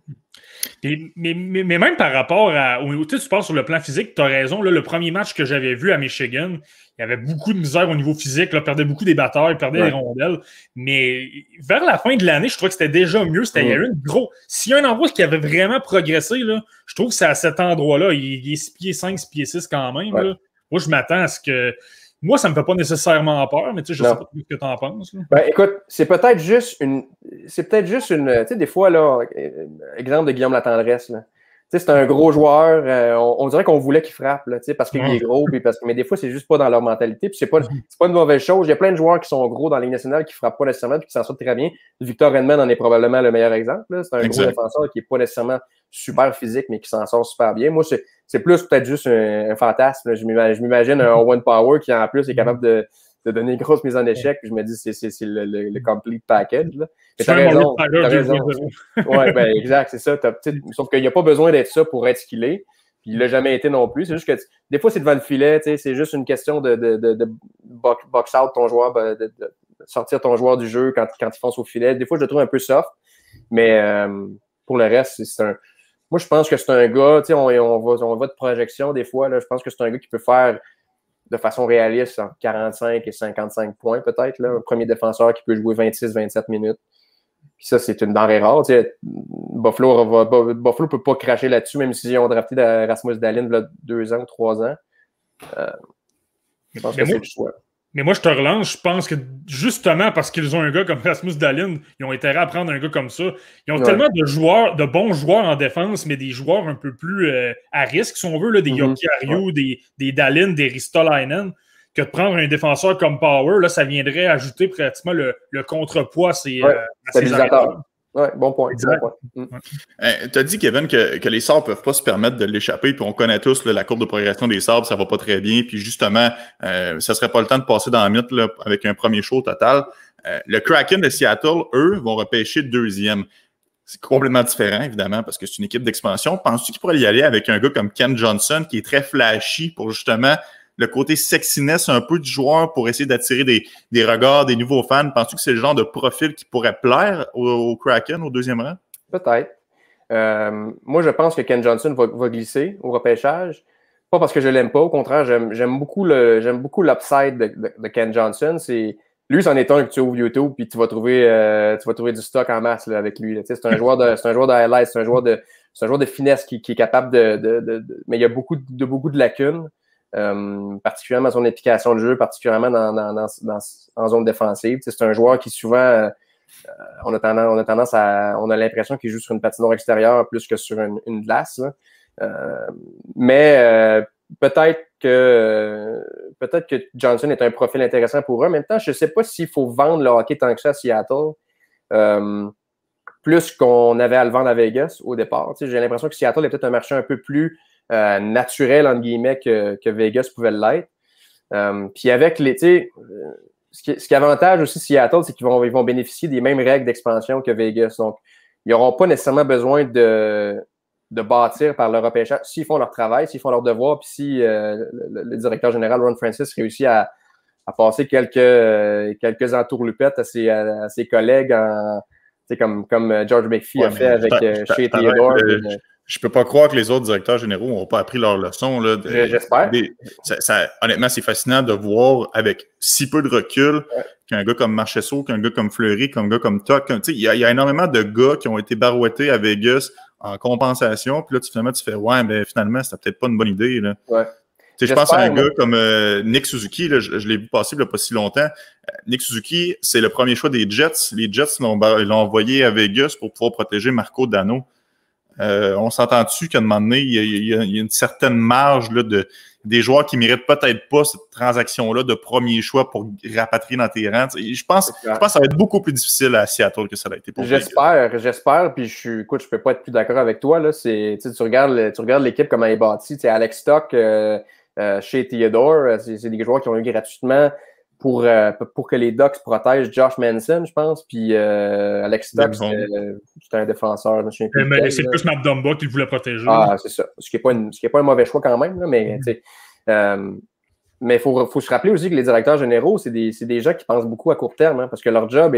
[SPEAKER 3] Mais même par rapport tu parles sur le plan physique, tu as raison. Là, le premier match que j'avais vu à Michigan, il y avait beaucoup de misère au niveau physique. Là, perdait beaucoup des batailles, perdait les rondelles. Mais vers la fin de l'année, je trouvais que c'était déjà mieux. Il y a eu s'il y a un endroit qui avait vraiment progressé, là, je trouve que c'est à cet endroit-là. Il est 6 pieds 5, 6 pieds 6 quand même. Là. Moi, je m'attends à ce que... Moi, ça ne me fait pas nécessairement peur, mais tu sais, je ne sais pas ce que tu en penses. Ben,
[SPEAKER 2] écoute, c'est peut-être juste une... Tu sais, des fois, là, exemple de Guillaume Latendresse, là. Tu sais, c'est un gros joueur. On dirait qu'on voulait qu'il frappe, là, tu sais, parce qu'il est gros, mais des fois, c'est juste pas dans leur mentalité. Puis c'est pas une mauvaise chose. Il y a plein de joueurs qui sont gros dans la Ligue nationale qui frappent pas nécessairement et qui s'en sortent très bien. Victor Hedman en est probablement le meilleur exemple. Là. C'est un gros défenseur qui n'est pas nécessairement super physique, mais qui s'en sort super bien. Moi, c'est plus peut-être juste un fantasme. Là. Je m'imagine un Owen Power qui, en plus, est capable de donner une grosse mise en échec. Puis je me dis, c'est le complete package. Là. Mais t'as raison. Oui, ben, exact, c'est ça. Sauf qu'il n'y a pas besoin d'être ça pour être ce qu'il est. Puis il l'a jamais été non plus. C'est juste que des fois, c'est devant le filet. C'est juste une question de box out ton joueur, de sortir ton joueur du jeu quand il fonce au filet. Des fois, je le trouve un peu soft. Mais pour le reste, moi, je pense que c'est un gars, on va de projection des fois. Là, je pense que c'est un gars qui peut faire de façon réaliste entre 45 et 55 points peut-être. Là, un premier défenseur qui peut jouer 26-27 minutes. Puis ça, c'est une denrée rare. Buffalo ne peut pas cracher là-dessus, même s'ils ont drafté Rasmus Dahlin il y a 2 ans ou 3 ans. Je pense que c'est le choix.
[SPEAKER 3] Mais moi, je te relance. Je pense que justement parce qu'ils ont un gars comme Rasmus Dahlin, ils ont intérêt à prendre un gars comme ça. Ils ont tellement de bons joueurs en défense, mais des joueurs un peu plus à risque, si on veut, là, des Jokiharju, des Dahlin, des Ristolainen, que de prendre un défenseur comme Power, là, ça viendrait ajouter pratiquement le contrepoids à ces
[SPEAKER 2] stabilisateur. Oui, bon point.
[SPEAKER 3] Exact.
[SPEAKER 1] Tu as dit, Kevin, que les Sabres ne peuvent pas se permettre de l'échapper, puis on connaît tous là, la courbe de progression des Sabres, ça va pas très bien, puis justement, ça serait pas le temps de passer dans la mythe là, avec un premier show total. Le Kraken de Seattle, eux, vont repêcher 2e. C'est complètement différent, évidemment, parce que c'est une équipe d'expansion. Penses-tu qu'ils pourraient y aller avec un gars comme Ken Johnson, qui est très flashy pour justement le côté sexiness un peu du joueur pour essayer d'attirer des regards, des nouveaux fans? Penses-tu que c'est le genre de profil qui pourrait plaire au Kraken au 2e rang?
[SPEAKER 2] Peut-être. Moi, je pense que Ken Johnson va glisser au repêchage. Pas parce que je l'aime pas. Au contraire, j'aime beaucoup l'upside de Ken Johnson. Lui, c'en est un que tu ouvres YouTube puis tu vas trouver du stock en masse là, avec lui. C'est un joueur de highlights, c'est un joueur de finesse qui est capable mais il y a beaucoup de lacunes. Particulièrement son application de jeu, particulièrement en zone défensive. C'est un joueur qui souvent, on a l'impression qu'il joue sur une patinoire extérieure plus que sur une glace. Mais peut-être que Johnson est un profil intéressant pour eux. En même temps, je ne sais pas s'il faut vendre le hockey tant que ça à Seattle. Plus qu'on avait à le vendre à Vegas au départ. J'ai l'impression que Seattle est peut-être un marché un peu plus naturel, entre guillemets, que Vegas pouvait l'être. Puis avec ce qui avantage aussi Seattle, c'est qu'ils vont bénéficier des mêmes règles d'expansion que Vegas. Donc, ils n'auront pas nécessairement besoin de bâtir par leur repêchage. S'ils font leur travail, s'ils font leur devoir, puis si le directeur général Ron Francis réussit à passer quelques entourloupettes à ses collègues, comme George McPhee a fait avec Shea Theodore.
[SPEAKER 1] Je peux pas croire que les autres directeurs généraux n'ont pas appris leur leçon. Là,
[SPEAKER 2] j'espère.
[SPEAKER 1] Honnêtement, c'est fascinant de voir avec si peu de recul qu'un gars comme Marchessault, qu'un gars comme Fleury, qu'un gars comme Tuck. Il y a énormément de gars qui ont été barouettés à Vegas en compensation. Puis là, finalement, tu fais « Ouais, mais finalement, c'était peut-être pas une bonne idée. » là.
[SPEAKER 2] Ouais.
[SPEAKER 1] Je pense à un gars comme Nick Suzuki, là, je l'ai vu passer il n'y a pas si longtemps. Nick Suzuki, c'est le premier choix des Jets. Les Jets l'ont envoyé à Vegas pour pouvoir protéger Marco Dano. On s'entend-tu qu'à un moment donné, il y a une certaine marge là, des joueurs qui méritent peut-être pas cette transaction-là de premier choix pour rapatrier dans tes rangs. Je pense que ça va être beaucoup plus difficile à Seattle que ça l'a été pour
[SPEAKER 2] J'espère, puis je peux pas être plus d'accord avec toi. Là. Tu regardes l'équipe comment elle est bâtie. Alex Stock, chez Theodore, c'est des joueurs qui ont eu gratuitement pour que les Ducks protègent Josh Manson, je pense. Puis Alex Stock, c'était un défenseur.
[SPEAKER 3] Mais c'est plus Matt Dumba qui voulait protéger.
[SPEAKER 2] Ah, c'est ça. Ce qui n'est pas un mauvais choix quand même. Là, mais il faut se rappeler aussi que les directeurs généraux, c'est des gens qui pensent beaucoup à court terme, hein, parce que leur job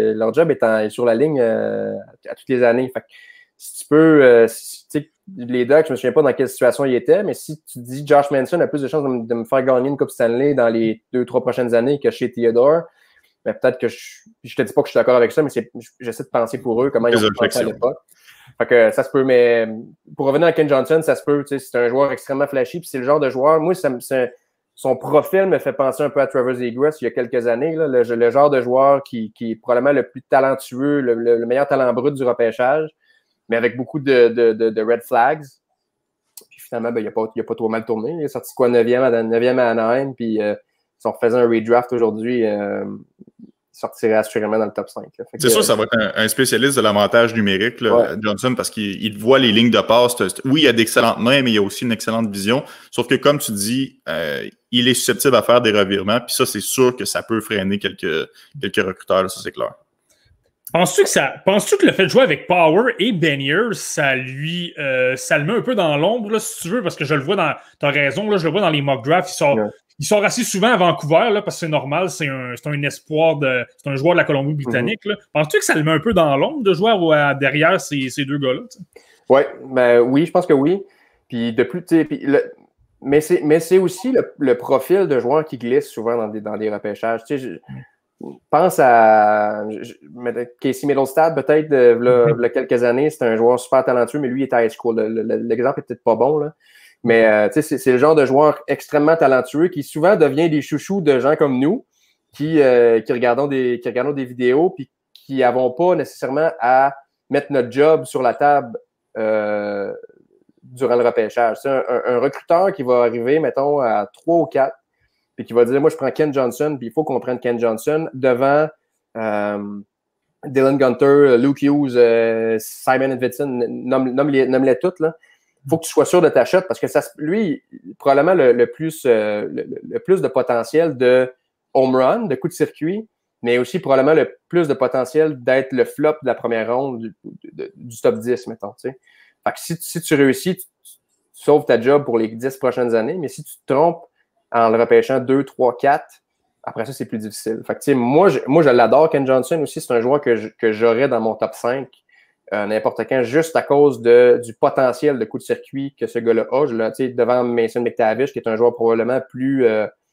[SPEAKER 2] est sur la ligne à toutes les années. Fait que, si tu peux, les Ducks, je me souviens pas dans quelle situation ils étaient, mais si tu dis Josh Manson a plus de chances de me faire gagner une Coupe Stanley dans les 2-3 prochaines années que chez Theodore, ben peut-être que je te dis pas que je suis d'accord avec ça, mais j'essaie de penser pour eux comment ils ont pensé à l'époque. Fait que ça se peut, mais pour revenir à Ken Johnson, ça se peut, c'est un joueur extrêmement flashy, puis c'est le genre de joueur, moi, son profil me fait penser un peu à Trevor Zegras il y a quelques années, là, le genre de joueur qui est probablement le plus talentueux, le meilleur talent brut du repêchage, mais avec beaucoup de red flags. Puis finalement, il n'a pas trop mal tourné. Il est sorti quoi, 9e à Anaheim, puis si on refaisait un redraft aujourd'hui, il sortirait assurément dans le top 5.
[SPEAKER 1] C'est sûr, ça va être un spécialiste de l'avantage numérique, là, Johnson, parce qu'il voit les lignes de passe. Oui, il a d'excellentes mains, mais il a aussi une excellente vision. Sauf que, comme tu dis, il est susceptible à faire des revirements, puis ça, c'est sûr que ça peut freiner quelques recruteurs, là, ça c'est clair.
[SPEAKER 3] Penses-tu que le fait de jouer avec Power et Beniers, ça le met un peu dans l'ombre, là, si tu veux, parce que je le vois t'as raison, là, je le vois dans les mock drafts, il sort assez souvent à Vancouver, là, parce que c'est normal, c'est un espoir c'est un joueur de la Colombie-Britannique. Penses-tu que ça le met un peu dans l'ombre de jouer derrière ces deux gars-là?
[SPEAKER 2] Oui, je pense que oui. Puis de plus, mais c'est aussi le profil de joueur qui glisse souvent dans des repêchages. Pense à Casey Middlestad, peut-être, il y a quelques années. C'était un joueur super talentueux, mais lui, il était à high school. L'exemple est peut-être pas bon, là. Mais c'est le genre de joueur extrêmement talentueux qui souvent devient des chouchous de gens comme nous qui regardons des vidéos puis qui n'avons pas nécessairement à mettre notre job sur la table durant le repêchage. C'est un recruteur qui va arriver, mettons, à 3 ou 4 puis qui va dire, moi, je prends Ken Johnson, puis il faut qu'on prenne Ken Johnson devant Dylan Gunter, Luke Hughes, Simon Edvidson, nomme-les toutes, là. Il faut que tu sois sûr de ta shot parce que lui, probablement le plus de potentiel de home run, de coup de circuit, mais aussi probablement le plus de potentiel d'être le flop de la première ronde du top 10, mettons. T'sais. Fait que si tu réussis, tu sauves ta job pour les 10 prochaines années, mais si tu te trompes en le repêchant 2, 3, 4, après ça, c'est plus difficile. Fait que, moi, je l'adore, Ken Johnson aussi. C'est un joueur que j'aurais dans mon top 5 n'importe quand, juste à cause du potentiel de coup de circuit que ce gars-là a. Devant Mason McTavish, qui est un joueur probablement plus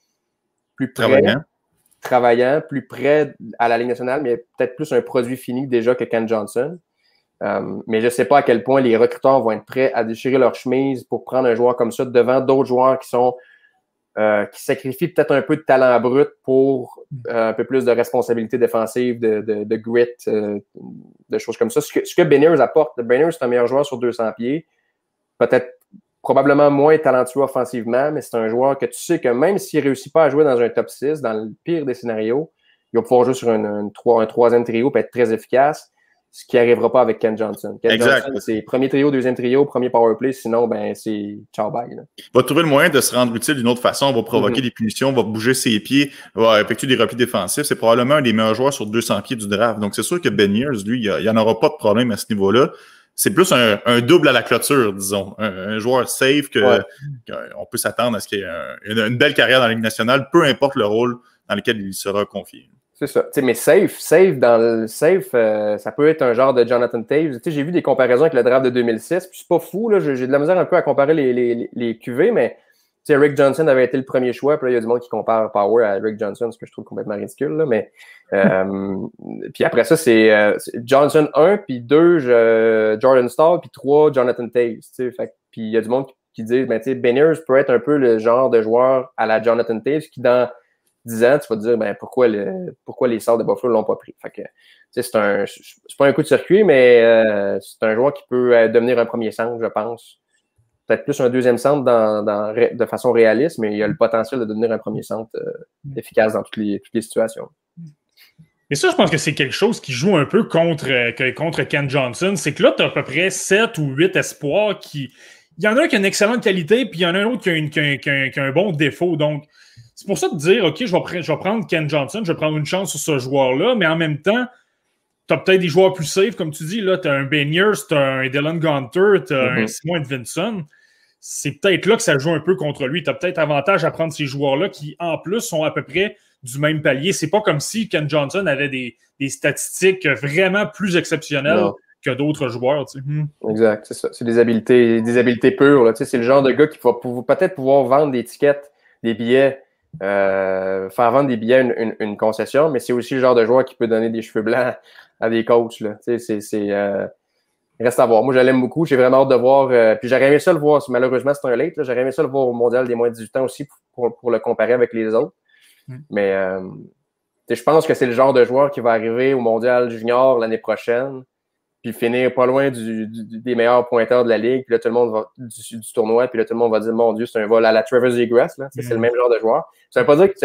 [SPEAKER 2] travaillant, plus près à la Ligue nationale, mais peut-être plus un produit fini déjà que Ken Johnson. Mais je ne sais pas à quel point les recruteurs vont être prêts à déchirer leur chemise pour prendre un joueur comme ça devant d'autres joueurs qui sacrifient peut-être un peu de talent brut pour un peu plus de responsabilité défensive, de grit, de choses comme ça. Ce que Beniers apporte, Beniers, c'est un meilleur joueur sur 200 pieds, peut-être probablement moins talentueux offensivement, mais c'est un joueur que tu sais que même s'il ne réussit pas à jouer dans un top 6, dans le pire des scénarios, il va pouvoir jouer sur un troisième trio et être très efficace. Ce qui n'arrivera pas avec Ken Johnson. Johnson, c'est premier trio, deuxième trio, premier power play, sinon, c'est ciao bye. Là.
[SPEAKER 1] Il va trouver le moyen de se rendre utile d'une autre façon, va provoquer des punitions, va bouger ses pieds, va effectuer des replis défensifs. C'est probablement un des meilleurs joueurs sur 200 pieds du draft. Donc, c'est sûr que Beniers, lui, il n'y en aura pas de problème à ce niveau-là. C'est plus un double à la clôture, disons. Un joueur safe qu'on peut s'attendre à ce qu'il y ait une belle carrière dans la Ligue nationale, peu importe le rôle dans lequel il sera confié.
[SPEAKER 2] C'est ça. Mais safe, ça peut être un genre de Jonathan Toews. J'ai vu des comparaisons avec le draft de 2006, puis c'est pas fou, là, j'ai de la misère un peu à comparer les QV, mais Rick Johnson avait été le premier choix, puis là, il y a du monde qui compare Power à Rick Johnson, ce que je trouve complètement ridicule, là, mais puis après ça, c'est Johnson 1, puis 2, Jordan Staal, puis 3, Jonathan Toews. Puis il y a du monde qui disent, ben, tu sais, Beniers peut être un peu le genre de joueur à la Jonathan Toews qui, dans 10 ans, tu vas te dire, ben, pourquoi les Sabres de Buffalo ne l'ont pas pris. Fait que, c'est pas un coup de circuit, mais c'est un joueur qui peut devenir un premier centre, je pense. Peut-être plus un deuxième centre de façon réaliste, mais il a le potentiel de devenir un premier centre efficace dans toutes les situations.
[SPEAKER 3] Et ça, je pense que c'est quelque chose qui joue un peu contre Ken Johnson. C'est que là, tu as à peu près 7 ou 8 espoirs qui... Il y en a un qui a une excellente qualité, puis il y en a un autre qui a un bon défaut. Donc, c'est pour ça de dire, OK, je vais prendre Ken Johnson, je vais prendre une chance sur ce joueur-là, mais en même temps, tu as peut-être des joueurs plus safe, comme tu dis. Là, tu as un Beniers, tu as un Dylan Gunter, tu as un Simon Edvinsson. C'est peut-être là que ça joue un peu contre lui. Tu as peut-être avantage à prendre ces joueurs-là qui, en plus, sont à peu près du même palier. C'est pas comme si Ken Johnson avait des statistiques vraiment plus exceptionnelles que d'autres joueurs. Tu sais.
[SPEAKER 2] Exact, c'est ça. C'est des habiletés pures. Là. Tu sais, c'est le genre de gars qui va peut-être pouvoir vendre des tickets, des billets, faire vendre des billets une concession, mais c'est aussi le genre de joueur qui peut donner des cheveux blancs à des coachs. Là. Tu sais, reste à voir. Moi, je l'aime beaucoup. J'ai vraiment hâte de voir. Puis j'aurais aimé ça le voir. Malheureusement, c'est un late. Là. J'aurais aimé ça le voir au Mondial des moins de 18 ans aussi pour le comparer avec les autres. Mais je pense que c'est le genre de joueur qui va arriver au Mondial Junior l'année prochaine, puis finir pas loin des meilleurs pointeurs de la Ligue. Puis là, tout le monde va du tournoi. Puis là, tout le monde va dire, mon Dieu, c'est un vol à la Travis Zegras. C'est le même genre de joueur. Ça veut pas dire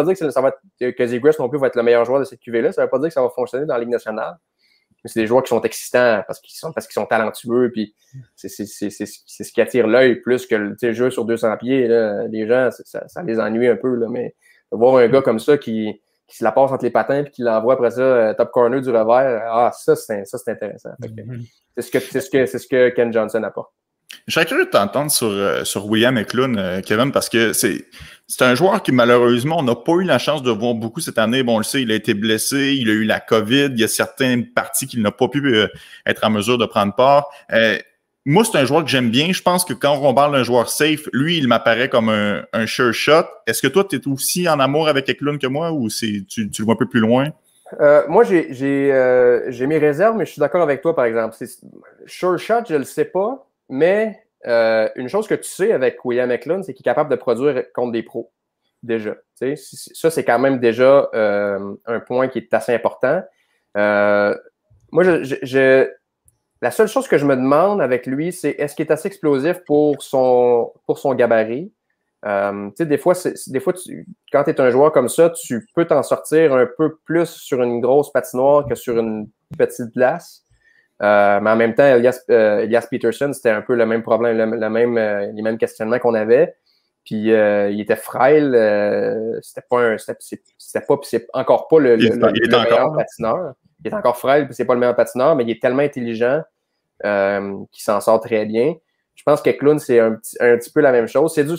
[SPEAKER 2] que Zegras non plus va être le meilleur joueur de cette QV-là. Ça veut pas dire que ça va fonctionner dans la Ligue nationale. C'est des joueurs qui sont excitants parce qu'ils sont talentueux, puis c'est ce qui attire l'œil plus que le jeu sur 200 pieds. Là, les gens, ça les ennuie un peu, là, mais de voir un gars comme ça qui se la passe entre les patins et qui l'envoie après ça top corner du revers, ça c'est intéressant. C'est ce que Ken Johnson apporte.
[SPEAKER 1] Je serais curieux de t'entendre sur William Eklund, Kevin, parce que c'est un joueur qui, malheureusement, on n'a pas eu la chance de voir beaucoup cette année. Bon, on le sait, il a été blessé, il a eu la COVID, il y a certaines parties qu'il n'a pas pu être en mesure de prendre part. Moi, c'est un joueur que j'aime bien. Je pense que quand on parle d'un joueur safe, lui, il m'apparaît comme un sure shot. Est-ce que toi, tu es aussi en amour avec Eklund que moi ou tu le vois un peu plus loin?
[SPEAKER 2] Moi, j'ai mes réserves, mais je suis d'accord avec toi, par exemple. Sure shot, je le sais pas. Mais une chose que tu sais avec William Eklund, c'est qu'il est capable de produire contre des pros, déjà. Tu sais, ça, c'est quand même déjà un point qui est assez important. Moi, la seule chose que je me demande avec lui, c'est est-ce qu'il est assez explosif pour son gabarit? Tu sais, des fois, quand tu es un joueur comme ça, tu peux t'en sortir un peu plus sur une grosse patinoire que sur une petite glace. Mais en même temps, Elias Peterson, c'était un peu le même problème, les mêmes questionnements qu'on avait. Puis il était frêle, c'est encore pas le meilleur patineur. Il est encore frêle, puis c'est pas le meilleur patineur, mais il est tellement intelligent qu'il s'en sort très bien. Je pense qu'Eklund, c'est un petit peu la même chose. Je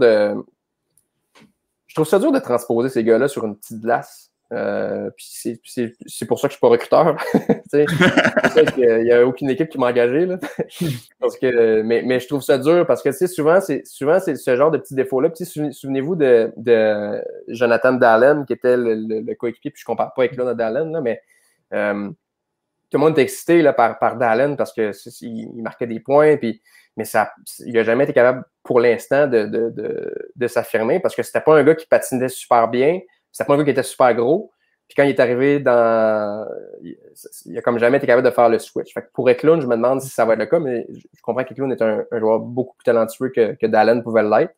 [SPEAKER 2] trouve ça dur de transposer ces gars-là sur une petite glace. Puis c'est pour ça que je suis pas recruteur. C'est ça qu'il n'y a aucune équipe qui m'a engagé. Là. mais je trouve ça dur parce que souvent c'est ce genre de petits défauts-là. Souvenez-vous de Jonathan Dahlen, qui était le coéquipier, puis je ne compare pas avec Dahlen, là, mais tout le monde est excité là, par Dahlen parce qu'il marquait des points, mais il n'a jamais été capable pour l'instant de s'affirmer parce que c'était pas un gars qui patinait super bien. C'était pas un gars qui était super gros. Puis quand il est arrivé il a comme jamais été capable de faire le switch. Fait que pour Eklund, je me demande si ça va être le cas, mais je comprends qu'Eklund est un joueur beaucoup plus talentueux que Dahlen pouvait l'être.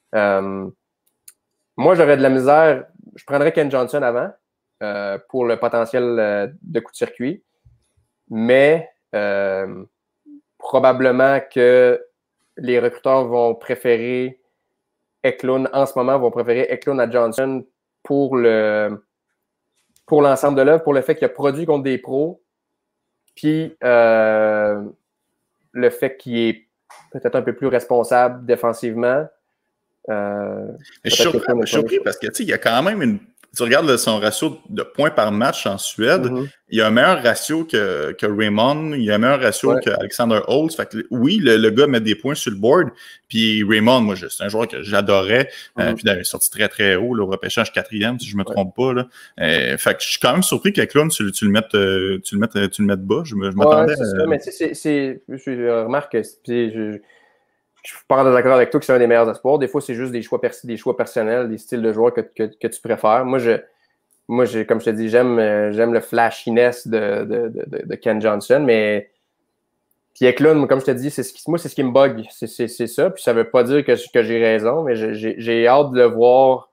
[SPEAKER 2] Moi, j'aurais de la misère. Je prendrais Ken Johnson avant pour le potentiel de coup de circuit. Mais probablement que les recruteurs vont préférer Eklund en ce moment, vont préférer Eklund à Johnson pour l'ensemble de l'œuvre, pour le fait qu'il a produit contre des pros, puis le fait qu'il est peut-être un peu plus responsable défensivement.
[SPEAKER 1] Je suis surpris parce que il y a quand même tu regardes son ratio de points par match en Suède, il y a un meilleur ratio que Raymond, il y a un meilleur ratio qu'Alexander Holtz. Fait que, oui, le gars met des points sur le board. Puis Raymond, moi, c'est un joueur que j'adorais. Puis il est sorti très, très haut, là, au repêchage 4e, si je ne me trompe pas. Là. Fait que je suis quand même surpris qu'Eklund, tu le mettes bas. Je m'attendais.
[SPEAKER 2] C'est ça, mais tu sais, je remarque que je suis pas en désaccord avec toi que c'est un des meilleurs espoirs. Des fois, c'est juste des choix personnels, des styles de joueurs que tu préfères. Moi, comme je te dis, j'aime le flashiness de Ken Johnson, mais puis Eklund, comme je te dis, c'est ce qui me bug. C'est ça. Puis ça veut pas dire que j'ai raison, mais j'ai hâte de le voir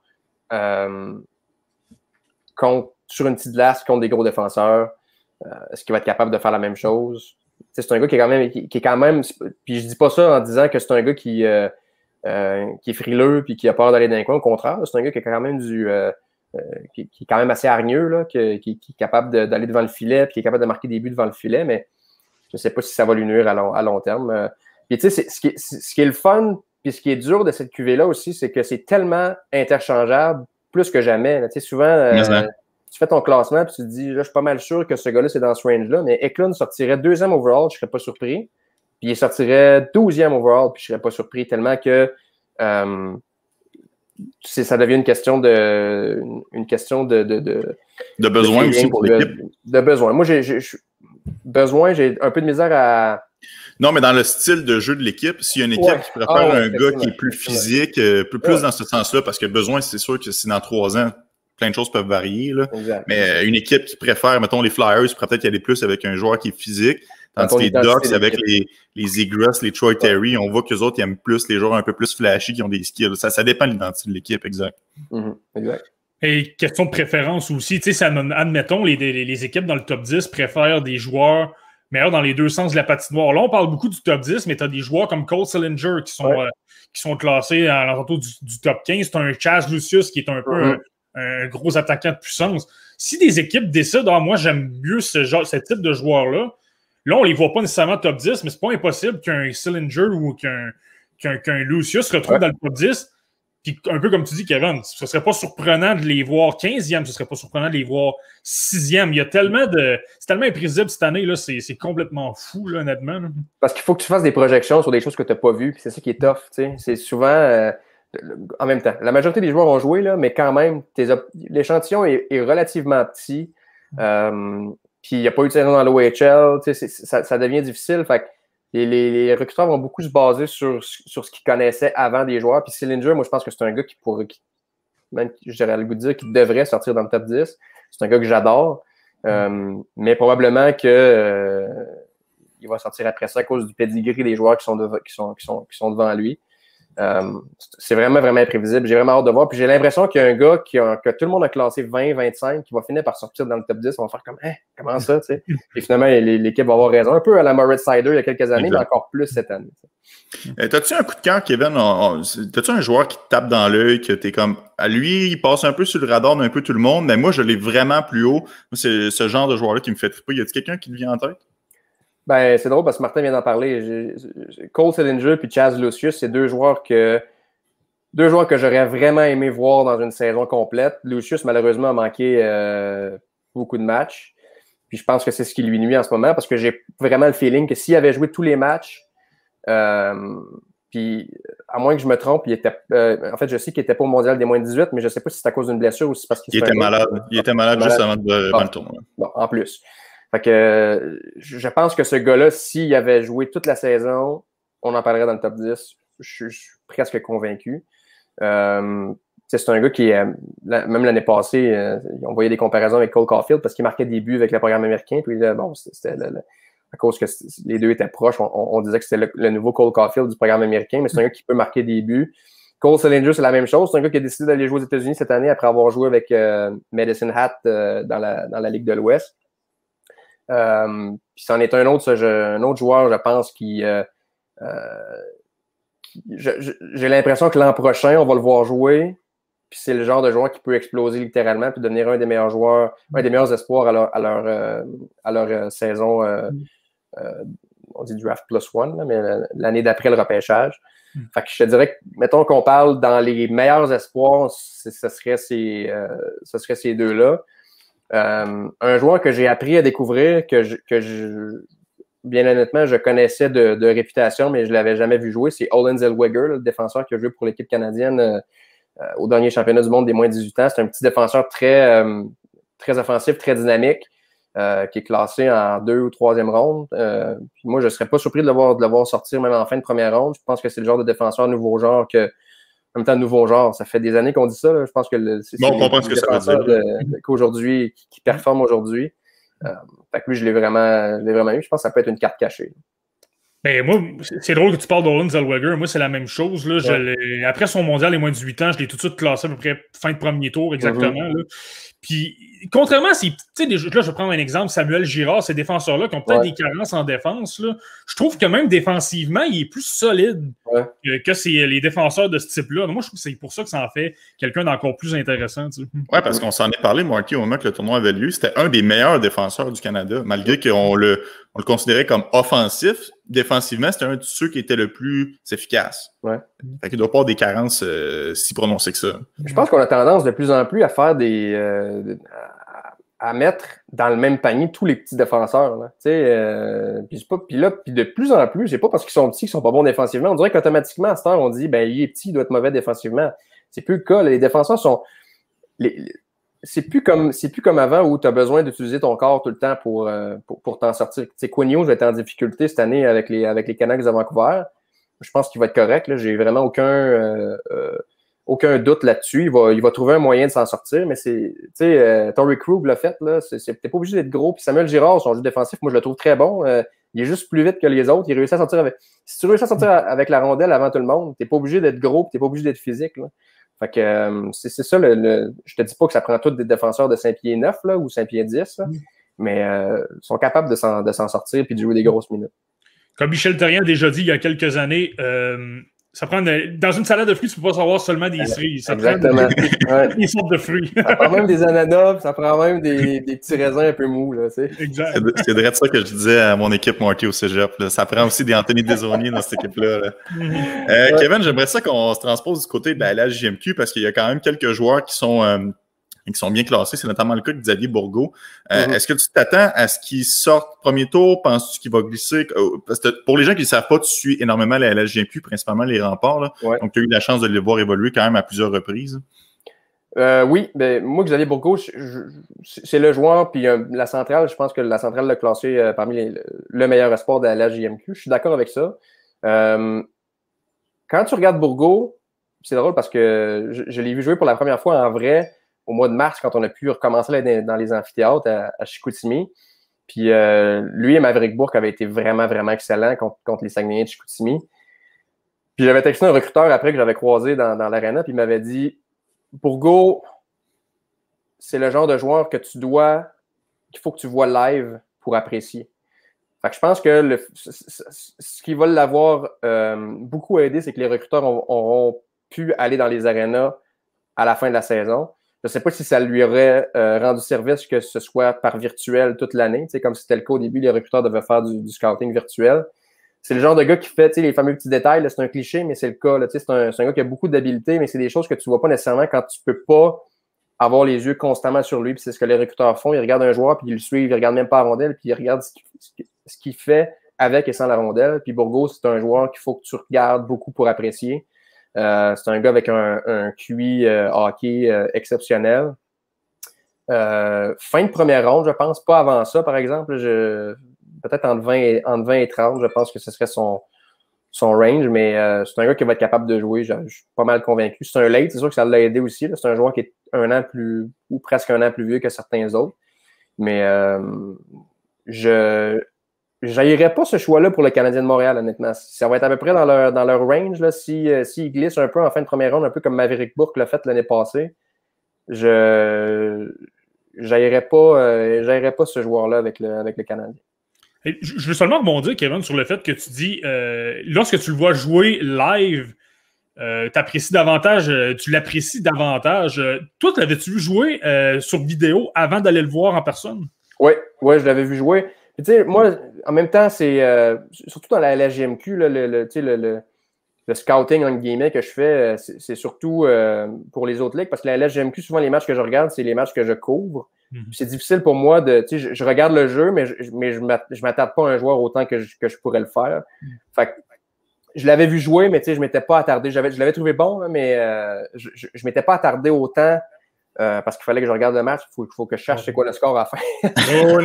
[SPEAKER 2] sur une petite glace contre des gros défenseurs. Est-ce qu'il va être capable de faire la même chose? C'est un gars qui est quand même. Puis je dis pas ça en disant que c'est un gars qui est frileux puis qui a peur d'aller dans les coins. Au contraire, c'est un gars qui est quand même qui est quand même assez hargneux, là, qui est capable d'aller devant le filet puis qui est capable de marquer des buts devant le filet, mais je ne sais pas si ça va lui nuire à long terme. Puis tu sais, ce qui est le fun puis ce qui est dur de cette cuvée-là aussi, c'est que c'est tellement interchangeable plus que jamais. Tu sais, souvent, tu fais ton classement puis tu te dis, là, je suis pas mal sûr que ce gars-là, c'est dans ce range-là, mais Eklund sortirait 2e overall, je ne serais pas surpris. Puis il sortirait 12e overall, puis je ne serais pas surpris, tellement que ça devient une question de
[SPEAKER 1] besoin aussi pour l'équipe.
[SPEAKER 2] De besoin. Moi, j'ai un peu de misère à...
[SPEAKER 1] Non, mais dans le style de jeu de l'équipe, s'il y a une équipe qui préfère un gars qui est plus physique, plus dans ce sens-là, parce que besoin, c'est sûr que si dans 3 ans, plein de choses peuvent varier, là. Mais une équipe qui préfère, mettons, les Flyers, pourrait peut-être y aller plus avec un joueur qui est physique, tandis que les Ducks, avec les Egress, les Troy Terry, on voit qu'eux autres, ils aiment plus les joueurs un peu plus flashy qui ont des skills. Ça dépend de l'identité de l'équipe, exact.
[SPEAKER 2] Exact.
[SPEAKER 3] Et question de préférence aussi, tu sais, admettons, les équipes dans le top 10 préfèrent des joueurs meilleurs dans les deux sens de la patinoire. Là, on parle beaucoup du top 10, mais tu as des joueurs comme Cole Sillinger qui sont classés à l'entour du top 15. Tu as un Chaz Lucius qui est un peu un gros attaquant de puissance. Si des équipes décident, moi, j'aime mieux ce type de joueurs-là, là, on les voit pas nécessairement top 10, mais c'est pas impossible qu'un Sillinger ou qu'un Lucius se retrouve dans le top 10. Puis un peu comme tu dis, Kevin, ce serait pas surprenant de les voir 15e, ce serait pas surprenant de les voir 6e. Il y a tellement c'est tellement imprévisible cette année, là, c'est complètement fou, là, honnêtement. Là.
[SPEAKER 2] Parce qu'il faut que tu fasses des projections sur des choses que tu n'as pas vues, puis c'est ça qui est tough, tu sais. C'est souvent en même temps. La majorité des joueurs ont joué, là, mais quand même, l'échantillon est relativement petit. Puis il n'y a pas eu de saison dans l'OHL, tu sais, ça devient difficile. Fait que les recruteurs vont beaucoup se baser sur ce qu'ils connaissaient avant des joueurs. Puis Sillinger, moi, je pense que c'est un gars même, j'aurais le goût de dire, qui devrait sortir dans le top 10. C'est un gars que j'adore. Mais probablement que il va sortir après ça à cause du pedigree des joueurs qui sont devant lui. C'est vraiment, vraiment imprévisible. J'ai vraiment hâte de voir. Puis j'ai l'impression qu'il y a un gars que tout le monde a classé 20-25 qui va finir par sortir dans le top 10. On va faire comme, comment ça, tu sais? Et finalement, l'équipe va avoir raison. Un peu à la Moritz Seider il y a quelques années, mais encore plus cette année.
[SPEAKER 1] T'as-tu un coup de cœur, Kevin? T'as-tu un joueur qui te tape dans l'œil, que t'es comme, à lui, il passe un peu sur le radar d'un peu tout le monde, mais moi, je l'ai vraiment plus haut. Moi, c'est ce genre de joueur-là qui me fait triper. Y a-t-il quelqu'un qui te vient en tête?
[SPEAKER 2] Ben, c'est drôle parce que Martin vient d'en parler. Cole Sillinger puis Chaz Lucius, c'est deux joueurs que j'aurais vraiment aimé voir dans une saison complète. Lucius, malheureusement, a manqué beaucoup de matchs. Puis je pense que c'est ce qui lui nuit en ce moment parce que j'ai vraiment le feeling que s'il avait joué tous les matchs, puis à moins que je me trompe, en fait, je sais qu'il n'était pas au mondial des moins de 18, mais je ne sais pas si c'est à cause d'une blessure ou si c'est parce qu'il
[SPEAKER 1] était malade. Il était malade juste avant le tournoi.
[SPEAKER 2] Bon, en plus. Fait que je pense que ce gars-là, s'il avait joué toute la saison, on en parlerait dans le top 10. Je suis presque convaincu. C'est un gars qui, même l'année passée, on voyait des comparaisons avec Cole Caulfield parce qu'il marquait des buts avec le programme américain. Puis bon, c'était à cause que les deux étaient proches, on disait que c'était le nouveau Cole Caulfield du programme américain, mais c'est un gars qui peut marquer des buts. Cole Sillinger, c'est la même chose. C'est un gars qui a décidé d'aller jouer aux États-Unis cette année après avoir joué avec Medicine Hat dans la Ligue de l'Ouest. Puis c'en est un autre joueur, je pense, qui j'ai l'impression que l'an prochain, on va le voir jouer. Puis c'est le genre de joueur qui peut exploser littéralement puis devenir un des meilleurs joueurs, un des meilleurs espoirs à leur saison. On dit draft plus one, là, mais l'année d'après le repêchage. Fait que je te dirais que, mettons qu'on parle dans les meilleurs espoirs, ce serait ces deux-là. Un joueur que j'ai appris à découvrir, bien honnêtement, je connaissais de réputation, mais je ne l'avais jamais vu jouer, c'est Olen Zellweger, le défenseur qui a joué pour l'équipe canadienne au dernier championnat du monde des moins de 18 ans. C'est un petit défenseur très offensif, très dynamique. qui est classé en 2e ou 3e ronde. Puis moi, je ne serais pas surpris de le voir sortir même en fin de première ronde. Je pense que c'est le genre de défenseur nouveau genre que, en même temps, nouveau genre, ça fait des années qu'on dit ça. Là. Je pense que c'est
[SPEAKER 1] on comprend ce que ça veut dire.
[SPEAKER 2] Qu'aujourd'hui, qui performe aujourd'hui. Fait que lui, je l'ai vraiment eu. Je pense que ça peut être une carte cachée.
[SPEAKER 3] Ben, moi, c'est drôle que tu parles d'Olin Zellweger. Moi, c'est la même chose. Là. Après son mondial, les moins de 18 ans, je l'ai tout de suite classé à peu près fin de premier tour, exactement. Là. Puis, contrairement à ces. Tu sais, là, je vais prendre un exemple, Samuel Girard, ces défenseurs-là qui ont peut-être des carences en défense. Là, je trouve que même défensivement, il est plus solide que les défenseurs de ce type-là. Moi, je trouve que c'est pour ça que ça en fait quelqu'un d'encore plus intéressant. Tu sais.
[SPEAKER 1] Oui, parce qu'on s'en est parlé, Marty, au moment que le tournoi avait lieu. C'était un des meilleurs défenseurs du Canada, malgré qu'on le considérait comme offensif. Défensivement, c'était un de ceux qui était le plus efficace.
[SPEAKER 2] Ouais.
[SPEAKER 1] Fait qu'il doit pas avoir des carences si prononcées que ça.
[SPEAKER 2] Je pense qu'on a tendance de plus en plus à faire à mettre dans le même panier tous les petits défenseurs. Là. Puis de plus en plus, c'est pas parce qu'ils sont petits qu'ils sont pas bons défensivement. On dirait qu'automatiquement, à cette heure, on dit ben il est petit, il doit être mauvais défensivement. C'est plus le cas. Les défenseurs sont. C'est plus comme avant où tu as besoin d'utiliser ton corps tout le temps pour t'en sortir. Quinn Hughes va être en difficulté cette année avec les Canucks de Vancouver. Je pense qu'il va être correct. Là. J'ai vraiment aucun doute là-dessus. Il va trouver un moyen de s'en sortir, mais Torrey Krug l'a fait. T'es pas obligé d'être gros. Puis Samuel Girard, son jeu défensif, moi je le trouve très bon. Il est juste plus vite que les autres. Il réussit à sortir si tu réussis à sortir avec la rondelle avant tout le monde, t'es pas obligé d'être gros, puis t'es pas obligé d'être physique. Là. Fait que c'est ça, je te dis pas que ça prend tous des défenseurs de 5 pieds 9 là, ou 5 pieds 10, là, mais ils sont capables de s'en sortir et de jouer des grosses minutes.
[SPEAKER 3] Comme Michel Therrien a déjà dit il y a quelques années, ça prend dans une salade de fruits, tu ne peux pas savoir seulement des cerises. Ça prend des sortes de fruits.
[SPEAKER 2] Ça prend même des ananas, ça prend même des petits raisins un peu mous. Là,
[SPEAKER 3] exact.
[SPEAKER 1] C'est de ça que je disais à mon équipe Marty au Cégep. Là. Ça prend aussi des Anthony Desaulniers dans cette équipe-là. Là. Kevin, j'aimerais ça qu'on se transpose du côté de la LHJMQ parce qu'il y a quand même quelques joueurs qui sont bien classés. C'est notamment le cas de Xavier Bourgault. Est-ce que tu t'attends à ce qu'il sorte premier tour? Penses-tu qu'il va glisser? Parce que pour les gens qui ne savent pas, tu suis énormément la LHJMQ, principalement les remparts. Là. Ouais. Donc, tu as eu la chance de les voir évoluer quand même à plusieurs reprises.
[SPEAKER 2] Oui, ben, moi, Xavier Bourgault, c'est le joueur. Puis la centrale, je pense que la centrale l'a classé parmi le meilleur espoir de la LHJMQ. Je suis d'accord avec ça. Quand tu regardes Bourgault, c'est drôle parce que je l'ai vu jouer pour la première fois en vrai au mois de mars, quand on a pu recommencer dans les amphithéâtres à Chicoutimi. Puis lui et Maverick Bourque avaient été vraiment, vraiment excellents contre les Saguenayens de Chicoutimi. Puis j'avais texté un recruteur après que j'avais croisé dans l'aréna, puis il m'avait dit « Bourgault, c'est le genre de joueur qu'il faut que tu vois live pour apprécier. » Fait que je pense que ce qui va l'avoir beaucoup aidé, c'est que les recruteurs auront pu aller dans les arénas à la fin de la saison. Je ne sais pas si ça lui aurait rendu service que ce soit par virtuel toute l'année, comme c'était le cas au début, les recruteurs devaient faire du scouting virtuel. C'est le genre de gars qui fait les fameux petits détails, là, c'est un cliché, mais c'est le cas. C'est un gars qui a beaucoup d'habileté, mais c'est des choses que tu ne vois pas nécessairement quand tu ne peux pas avoir les yeux constamment sur lui. Puis c'est ce que les recruteurs font. Ils regardent un joueur, puis ils le suivent, ils ne regardent même pas la rondelle, puis ils regardent ce qu'il fait avec et sans la rondelle. Puis Bourgault, c'est un joueur qu'il faut que tu regardes beaucoup pour apprécier. C'est un gars avec un QI hockey exceptionnel. Fin de première ronde, je pense, pas avant ça, par exemple. Peut-être entre 20 et 30, je pense que ce serait son range, mais c'est un gars qui va être capable de jouer. Je suis pas mal convaincu. C'est un late, c'est sûr que ça l'a aidé aussi. C'est un joueur qui est presque un an plus vieux que certains autres. Mais j'haïrais pas ce choix-là pour le Canadien de Montréal, honnêtement. Ça va être à peu près dans leur range. Là, s'ils glissent un peu en fin de première ronde, un peu comme Maverick Bourque l'a fait l'année passée, j'haïrais pas ce joueur-là avec le Canadien.
[SPEAKER 3] Et je veux seulement rebondir, Kevin, sur le fait que tu dis, lorsque tu le vois jouer live, tu l'apprécies davantage. Toi, l'avais-tu vu jouer sur vidéo avant d'aller le voir en personne?
[SPEAKER 2] Oui, je l'avais vu jouer. Tu sais, moi, en même temps, c'est surtout dans la LHJMQ, le scouting, entre guillemets, que je fais, c'est surtout pour les autres ligues, parce que la LHJMQ, souvent, les matchs que je regarde, c'est les matchs que je couvre. C'est difficile pour moi tu sais, je regarde le jeu, mais je m'attarde pas à un joueur autant que je pourrais le faire. Fait que je l'avais vu jouer, mais tu sais, je m'étais pas attardé. Je l'avais trouvé bon, mais je m'étais pas attardé autant parce qu'il fallait que je regarde le match. Il faut que je cherche c'est quoi le score à la fin.
[SPEAKER 3] Oh,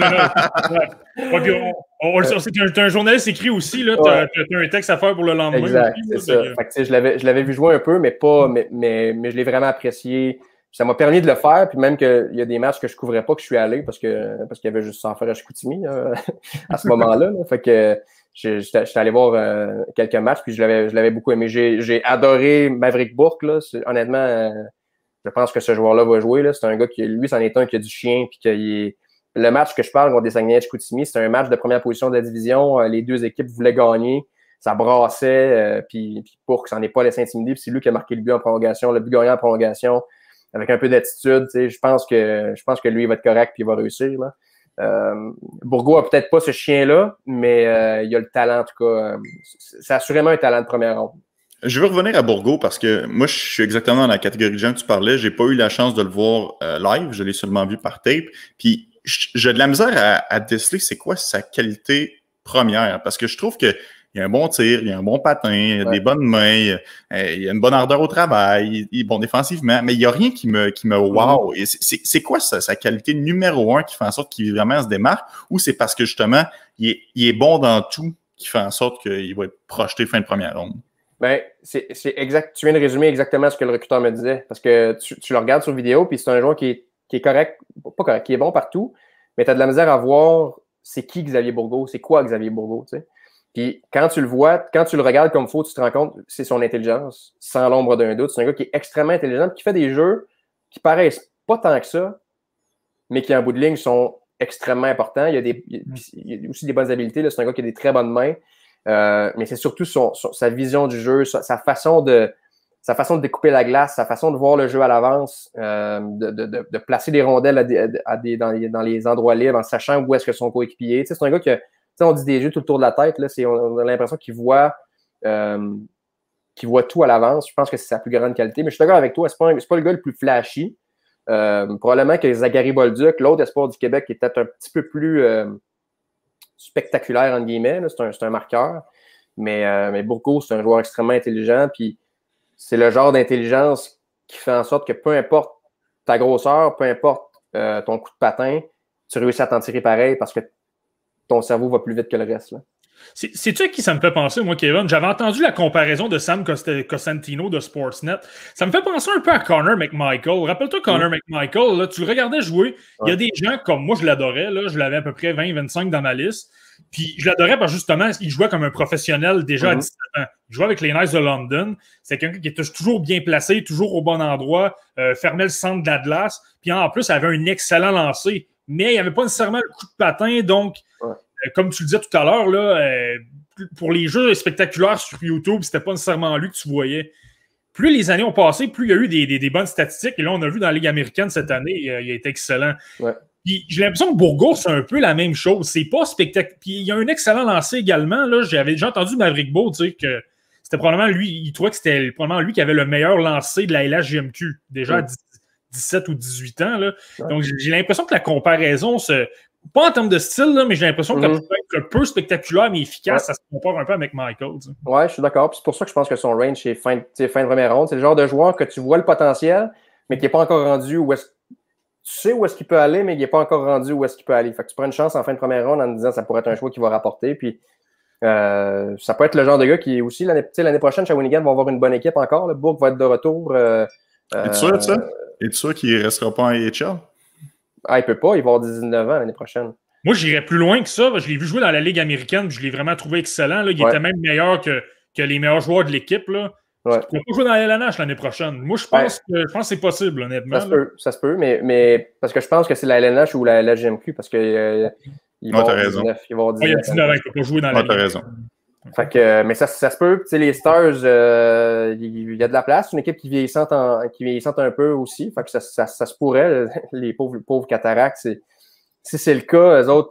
[SPEAKER 3] non. T'as un journaliste écrit aussi, là. T'as un texte à faire pour le lendemain.
[SPEAKER 2] Exact,
[SPEAKER 3] aussi,
[SPEAKER 2] c'est ça. Fait que, je l'avais vu jouer un peu, mais je l'ai vraiment apprécié. Ça m'a permis de le faire, puis même qu'il y a des matchs que je ne couvrais pas que je suis allé parce qu'il y avait juste sans faire à Chicoutimi à ce moment-là. Là. Fait que j'étais allé voir quelques matchs, puis je l'avais beaucoup aimé. J'ai adoré Maverick Bourque. Là. Honnêtement, je pense que ce joueur-là va jouer. Là. C'est un gars lui, c'en est un qui a du chien, puis le match que je parle contre des Saguenay de Chicoutimi, c'était un match de première position de la division. Les deux équipes voulaient gagner. Ça brassait, puis Bourque s'en est pas laissé intimider, puis c'est lui qui a marqué le but en prolongation, le but gagnant en prolongation. Avec un peu d'attitude, je pense que lui, il va être correct et il va réussir. Là. Bourgault a peut-être pas ce chien-là, mais il a le talent, en tout cas. C'est assurément un talent de première ronde.
[SPEAKER 1] Je veux revenir à Bourgault parce que moi, je suis exactement dans la catégorie de gens que tu parlais. J'ai pas eu la chance de le voir live. Je l'ai seulement vu par tape. Puis, j'ai de la misère à déceler c'est quoi sa qualité première. Parce que je trouve que il y a un bon tir, il y a un bon patin, il y a des bonnes mains, il y a une bonne ardeur au travail, il est bon défensivement, mais il n'y a rien qui me wow. Et c'est quoi sa qualité numéro 1 qui fait en sorte qu'il vraiment se démarque, ou c'est parce que justement, il est bon dans tout qui fait en sorte qu'il va être projeté fin de première ronde?
[SPEAKER 2] Ben, c'est exact. Tu viens de résumer exactement ce que le recruteur me disait. Parce que tu le regardes sur vidéo, puis c'est un joueur qui est correct, pas correct, qui est bon partout, mais tu as de la misère à voir c'est qui Xavier Bourgault, c'est quoi Xavier Bourgault, tu sais. Puis quand tu le vois, quand tu le regardes comme il faut, tu te rends compte, c'est son intelligence, sans l'ombre d'un doute. C'est un gars qui est extrêmement intelligent, qui fait des jeux qui paraissent pas tant que ça, mais qui en bout de ligne sont extrêmement importants. Il y a aussi des bonnes habiletés. C'est un gars qui a des très bonnes mains, mais c'est surtout sa vision du jeu, sa façon de découper la glace, sa façon de voir le jeu à l'avance, de placer des rondelles dans les endroits libres en sachant où est-ce que son coéquipier. C'est un gars qui a, on dit des jeux tout le tour de la tête. Là, on a l'impression qu'il voit tout à l'avance. Je pense que c'est sa plus grande qualité. Mais je suis d'accord avec toi, c'est pas le gars le plus flashy. Probablement que Zachary Bolduc, l'autre espoir du Québec, qui est peut-être un petit peu plus spectaculaire, entre guillemets. C'est un marqueur. Mais Bourgault, c'est un joueur extrêmement intelligent. Puis c'est le genre d'intelligence qui fait en sorte que peu importe ta grosseur, peu importe ton coup de patin, tu réussis à t'en tirer pareil parce que ton cerveau va plus vite que le reste. Là.
[SPEAKER 3] C'est-tu à qui ça me fait penser, moi, Kevin? J'avais entendu la comparaison de Sam Cosentino de Sportsnet. Ça me fait penser un peu à Connor McMichael. Rappelle-toi Connor McMichael, là, tu le regardais jouer. Il y a des gens comme moi, je l'adorais. Là, je l'avais à peu près 20-25 dans ma liste. Puis je l'adorais parce que justement, il jouait comme un professionnel déjà à 17 ans. Il jouait avec les Knights de London. C'est quelqu'un qui était toujours bien placé, toujours au bon endroit, fermait le centre de la glace. Puis en plus, il avait un excellent lancer. Mais il n'y avait pas nécessairement le coup de patin. Donc, comme tu le disais tout à l'heure, là, pour les jeux spectaculaires sur YouTube, c'était pas nécessairement lui que tu voyais. Plus les années ont passé, plus il y a eu des bonnes statistiques. Et là, on a vu dans la Ligue américaine cette année, il a été excellent. Ouais. Puis j'ai l'impression que Bourgault, c'est un peu la même chose. C'est pas spectaculaire. Puis il y a un excellent lancer également. Là, j'avais déjà entendu Maverick Bourgault dire que c'était probablement lui, il trouvait que c'était probablement lui qui avait le meilleur lancer de la LHJMQ, déjà à 17 ou 18 ans. Là. Donc j'ai l'impression que la comparaison pas en termes de style, là, mais j'ai l'impression qu'elle peut être un peu spectaculaire, mais efficace. Ça se compare un peu avec Michael.
[SPEAKER 2] Oui, je suis d'accord. Puis c'est pour ça que je pense que son range, c'est fin de première ronde. C'est le genre de joueur que tu vois le potentiel, mais qui n'est pas encore rendu où est-ce. Tu sais où est-ce qu'il peut aller, mais il n'est pas encore rendu où est-ce qu'il peut aller. Fait que tu prends une chance en fin de première ronde en te disant que ça pourrait être un choix qui va rapporter. Puis ça peut être le genre de gars qui est aussi l'année prochaine, Shawinigan va avoir une bonne équipe encore. Le Bourg va être de retour.
[SPEAKER 1] Es-tu sûr de ça? Es-tu sûr qu'il ne restera pas en AHL?
[SPEAKER 2] Ah, il peut pas, il va avoir 19 ans l'année prochaine.
[SPEAKER 3] Moi, j'irais plus loin que ça. Je l'ai vu jouer dans la Ligue américaine, puis je l'ai vraiment trouvé excellent. Là. Il était même meilleur que les meilleurs joueurs de l'équipe. Là. Il ne pourrait pas jouer dans la LNH l'année prochaine. Moi, je pense que c'est possible, honnêtement.
[SPEAKER 2] Ça se peut, mais parce que je pense que c'est la LNH ou la LGMQ, parce que il va avoir 19. Il va avoir 19
[SPEAKER 3] il y a 19 ans, il ne peut pas jouer dans la
[SPEAKER 1] Ligue. Tu as raison.
[SPEAKER 2] Fait que, mais ça se peut. Tu sais, les Stars, il y a de la place. C'est une équipe qui vieillissante un peu aussi. Fait que ça se pourrait. Les pauvres cataractes, si c'est le cas, eux autres,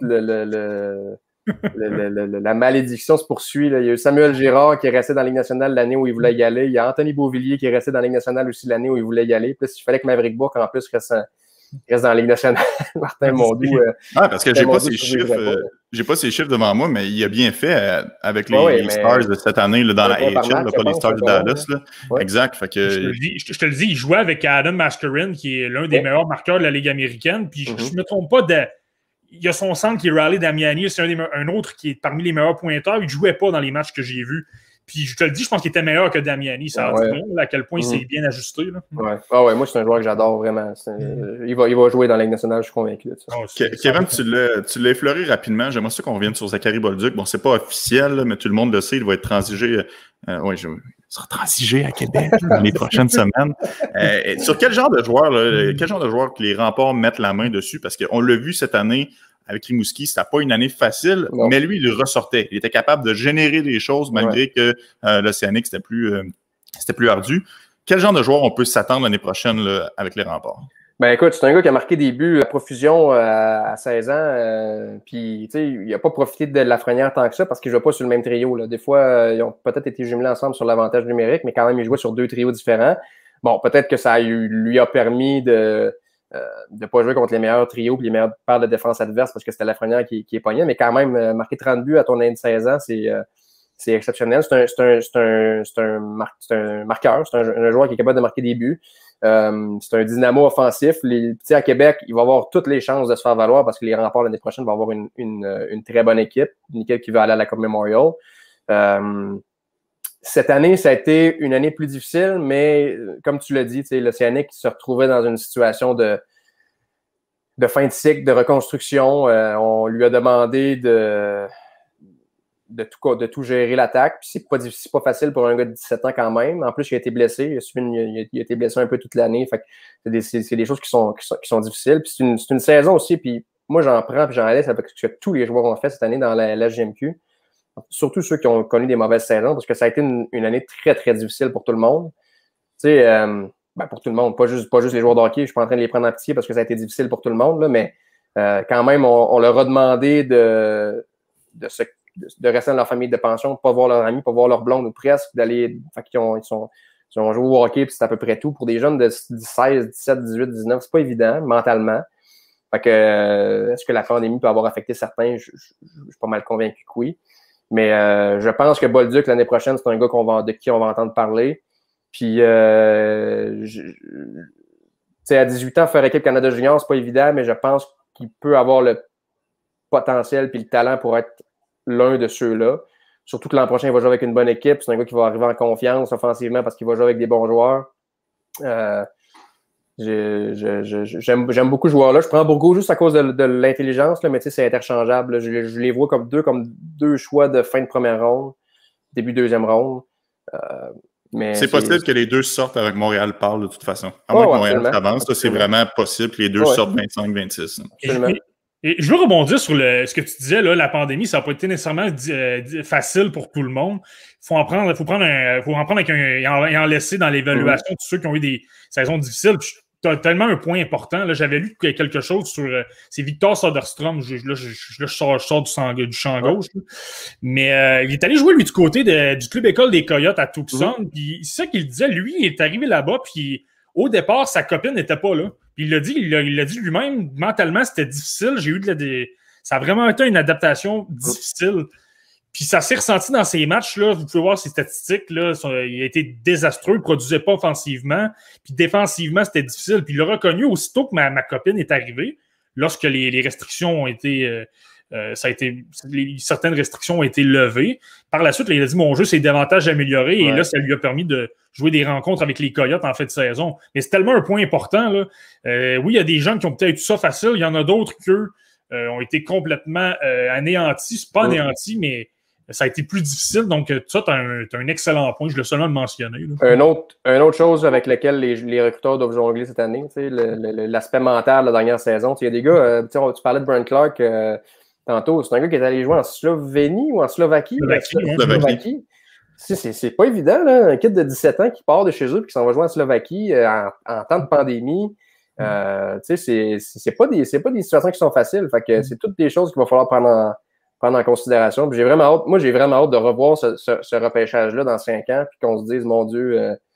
[SPEAKER 2] la malédiction se poursuit. Là. Il y a eu Samuel Girard qui est resté dans la Ligue nationale l'année où il voulait y aller. Il y a Anthony Beauvillier qui est resté dans la Ligue nationale aussi l'année où il voulait y aller. Puis là, il fallait que Maverick Bourque, en plus, reste reste dans la Ligue nationale. Martin Mondou.
[SPEAKER 1] Parce que j'ai pas ses chiffres devant moi, mais il a bien fait avec les Stars de cette année là, dans la AHL, pas les Stars de Dallas. Là. Ouais. Exact. Fait que...
[SPEAKER 3] je te le dis, il jouait avec Adam Mascarin, qui est l'un des meilleurs marqueurs de la Ligue américaine. Puis je me trompe pas il y a son centre qui est Riley Damiani, c'est un autre qui est parmi les meilleurs pointeurs. Il ne jouait pas dans les matchs que j'ai vus. Puis je te le dis, je pense qu'il était meilleur que Damiani. Ça a dit à quel point il s'est bien ajusté. Là.
[SPEAKER 2] Ouais. Moi, c'est un joueur que j'adore vraiment. Il va jouer dans la Ligue nationale, je suis convaincu de ça.
[SPEAKER 1] Kevin, tu l'as effleuré rapidement. J'aimerais ça qu'on revienne sur Zachary Bolduc. Bon, c'est pas officiel, là, mais tout le monde le sait, il va être transigé. Il sera transigé à Québec dans les prochaines semaines. Sur quel genre de joueur, que les remparts mettent la main dessus? Parce qu'on l'a vu cette année avec Rimouski, c'était pas une année facile, mais lui, il ressortait. Il était capable de générer des choses malgré que l'Océanique, c'était plus ardu. Quel genre de joueur on peut s'attendre l'année prochaine là, avec les remparts?
[SPEAKER 2] Ben écoute, c'est un gars qui a marqué des buts à profusion à 16 ans. Puis, tu sais, il n'a pas profité de Lafrenière tant que ça parce qu'il ne jouait pas sur le même trio. Là. Des fois, ils ont peut-être été jumelés ensemble sur l'avantage numérique, mais quand même, il jouait sur 2 trios différents. Bon, peut-être que ça lui a permis de pas jouer contre les meilleurs trios et les meilleures paires de défense adverses parce que c'était Lafrenière qui est pogné, mais quand même, marquer 30 buts à ton année de 16 ans, c'est exceptionnel. C'est un marqueur, c'est un joueur qui est capable de marquer des buts. C'est un dynamo offensif. À Québec, il va avoir toutes les chances de se faire valoir parce que les remparts l'année prochaine vont avoir une très bonne équipe, une équipe qui va aller à la Coupe Memorial. Cette année, ça a été une année plus difficile, mais comme tu l'as dit, l'Océanique se retrouvait dans une situation de fin de cycle, de reconstruction. On lui a demandé de tout gérer l'attaque. Puis c'est pas facile pour un gars de 17 ans quand même. En plus, il a été blessé. Il a été blessé un peu toute l'année. Fait que c'est des choses qui sont difficiles. Puis c'est une saison aussi. Puis moi, j'en prends et j'en laisse avec ce que tous les joueurs ont fait cette année dans la GMQ. Surtout ceux qui ont connu des mauvaises saisons, parce que ça a été une année très, très difficile pour tout le monde. Tu sais, pour tout le monde, pas juste les joueurs de hockey. Je suis pas en train de les prendre en pitié parce que ça a été difficile pour tout le monde, là, mais quand même, on leur a demandé de rester dans leur famille de pension, de ne pas voir leurs amis, pas voir leur blonde ou presque, d'aller. Fait qu'ils ont joué au hockey, puis c'est à peu près tout. Pour des jeunes de 16, 17, 18, 19, c'est pas évident mentalement. Fait que est-ce que la pandémie peut avoir affecté certains? Je suis pas mal convaincu que oui. Mais je pense que Bolduc, l'année prochaine, c'est un gars de qui on va entendre parler. Puis, à 18 ans, faire équipe Canada Junior, c'est pas évident, mais je pense qu'il peut avoir le potentiel puis le talent pour être l'un de ceux-là. Surtout que l'an prochain, il va jouer avec une bonne équipe. C'est un gars qui va arriver en confiance offensivement parce qu'il va jouer avec des bons joueurs. J'aime beaucoup ce joueur-là. Je prends Bourgault juste à cause de l'intelligence, là, mais c'est interchangeable. Là. Je les vois comme deux choix de fin de première ronde, début deuxième ronde.
[SPEAKER 1] C'est possible que les deux sortent avec Montréal parle de toute façon. À moins que Montréal avance, c'est vraiment possible que les deux sortent 25-26.
[SPEAKER 3] Et je veux rebondir sur ce que tu disais, là, la pandémie, ça n'a pas été nécessairement facile pour tout le monde. Il faut en prendre et en laisser dans l'évaluation de ceux qui ont eu des saisons difficiles. Tu as tellement un point important. Là, j'avais lu quelque chose sur c'est Victor Soderstrom. Je sors du champ gauche. Là. Mais il est allé jouer, lui, du côté du club école des Coyotes à Tucson. Puis c'est ça qu'il disait. Lui, il est arrivé là-bas, puis au départ, sa copine n'était pas là. Puis il l'a dit lui-même, mentalement, c'était difficile. Ça a vraiment été une adaptation difficile. Puis ça s'est ressenti dans ces matchs-là. Vous pouvez voir ses statistiques. Là, il a été désastreux. Il ne produisait pas offensivement. Puis défensivement, c'était difficile. Puis il l'a reconnu aussitôt que ma copine est arrivée, lorsque les restrictions ont été... certaines restrictions ont été levées. Par la suite, il a dit mon jeu s'est davantage amélioré et là, ça lui a permis de jouer des rencontres avec les Coyotes en fin de saison. Mais c'est tellement un point important. Là. Oui, il y a des gens qui ont peut-être eu ça facile. Il y en a d'autres qui ont été complètement anéantis. C'est pas anéanti, mais ça a été plus difficile. Donc, ça, tu as un excellent point. Je l'ai seulement mentionné.
[SPEAKER 2] Une autre chose avec laquelle les recruteurs doivent jongler cette année, l'aspect mental de la dernière saison. Il y a des gars, tu parlais de Brent Clark tantôt, c'est un gars qui est allé jouer en Slovénie ou en Slovaquie. Slovaquie. C'est pas évident, là, un kid de 17 ans qui part de chez eux et qui s'en va jouer en Slovaquie en temps de pandémie. C'est pas des situations qui sont faciles. Fait que c'est toutes des choses qu'il va falloir prendre en considération. Puis j'ai vraiment hâte de revoir ce repêchage-là dans 5 ans puis qu'on se dise, mon Dieu,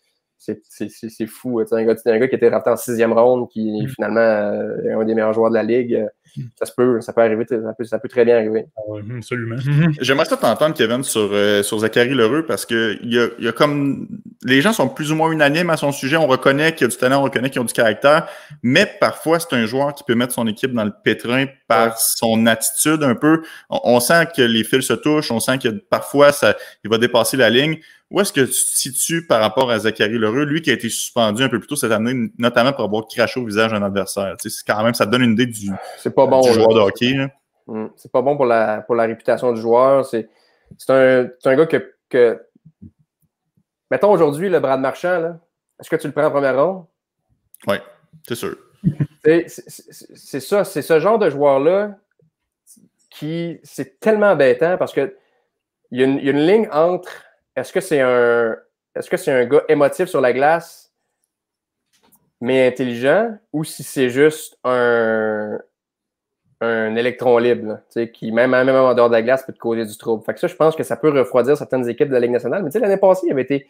[SPEAKER 2] c'est fou. C'est un gars qui était drafté en 6e ronde, qui est finalement un des meilleurs joueurs de la Ligue. Ça peut arriver, ça peut très bien arriver.
[SPEAKER 3] Absolument.
[SPEAKER 1] J'aimerais ça t'entendre, Kevin, sur Zachary L'Heureux, parce que il y a comme les gens sont plus ou moins unanimes à son sujet. On reconnaît qu'il y a du talent, on reconnaît qu'il a du caractère, mais parfois c'est un joueur qui peut mettre son équipe dans le pétrin par son attitude un peu. On sent que les fils se touchent, on sent que parfois il va dépasser la ligne. Où est-ce que tu te situes par rapport à Zachary L'Heureux, lui qui a été suspendu un peu plus tôt cette année, notamment pour avoir craché au visage d'un adversaire? Tu sais, c'est quand même, ça te donne une idée du joueur de hockey.
[SPEAKER 2] C'est pas bon pour la réputation du joueur. C'est un gars que mettons aujourd'hui, le Brad Marchand, là, est-ce que tu le prends en première ronde?
[SPEAKER 1] Oui, c'est sûr.
[SPEAKER 2] C'est ça, c'est ce genre de joueur-là qui c'est tellement embêtant parce que il y a une ligne entre est-ce que c'est un gars émotif sur la glace mais intelligent ou si c'est juste un électron libre là, qui même en dehors de la glace peut te causer du trouble. Fait que ça, je pense que ça peut refroidir certaines équipes de la Ligue nationale. Mais tu sais, l'année passée, il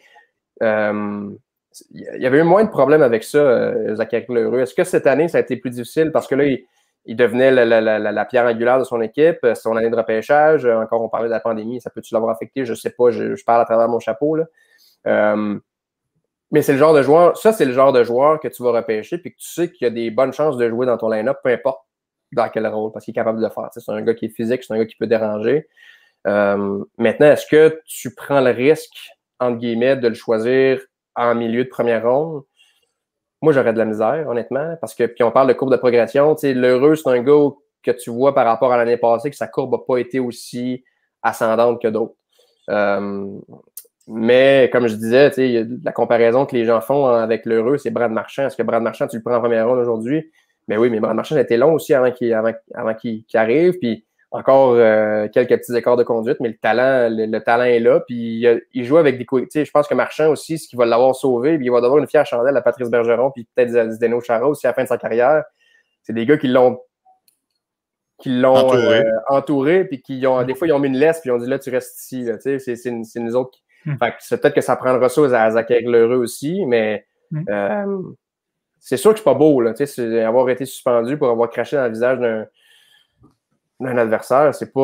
[SPEAKER 2] y avait eu moins de problèmes avec ça, Zachary L'Heureux. Est-ce que cette année, ça a été plus difficile parce que là, il devenait la pierre angulaire de son équipe, son année de repêchage. Encore, on parlait de la pandémie. Ça peut-tu l'avoir affecté? Je ne sais pas. Je parle à travers mon chapeau. Là. Mais c'est le genre de joueur, c'est le genre de joueur que tu vas repêcher puis que tu sais qu'il y a des bonnes chances de jouer dans ton line-up, peu importe dans quel rôle, parce qu'il est capable de le faire. C'est un gars qui est physique, c'est un gars qui peut déranger. Maintenant, est-ce que tu prends le risque, entre guillemets, de le choisir en milieu de première ronde? Moi, j'aurais de la misère, honnêtement, parce que, puis on parle de courbe de progression, tu sais, L'Heureux, c'est un gars que tu vois par rapport à l'année passée que sa courbe n'a pas été aussi ascendante que d'autres. Mais, comme je disais, tu sais, la comparaison que les gens font avec L'Heureux, c'est Brad Marchand. Est-ce que Brad Marchand, tu le prends en première ronde aujourd'hui? Mais oui, mais Brad Marchand a été long aussi avant qu'il arrive, puis encore quelques petits écarts de conduite, mais le talent est là, puis il joue avec des coups. Tu sais, je pense que Marchand aussi, ce qui va l'avoir sauvé, puis il va devoir une fière chandelle à Patrice Bergeron, puis peut-être Zdeno Chara aussi à la fin de sa carrière. C'est des gars qui l'ont entouré, puis des fois, ils ont mis une laisse, puis ils ont dit là, tu restes ici. Là, tu sais, c'est nous autres. Fait que c'est peut-être que ça prendra ça à Zachary L'Heureux aussi, mais c'est sûr que c'est pas beau, là, tu sais, avoir été suspendu pour avoir craché dans le visage d'un adversaire, c'est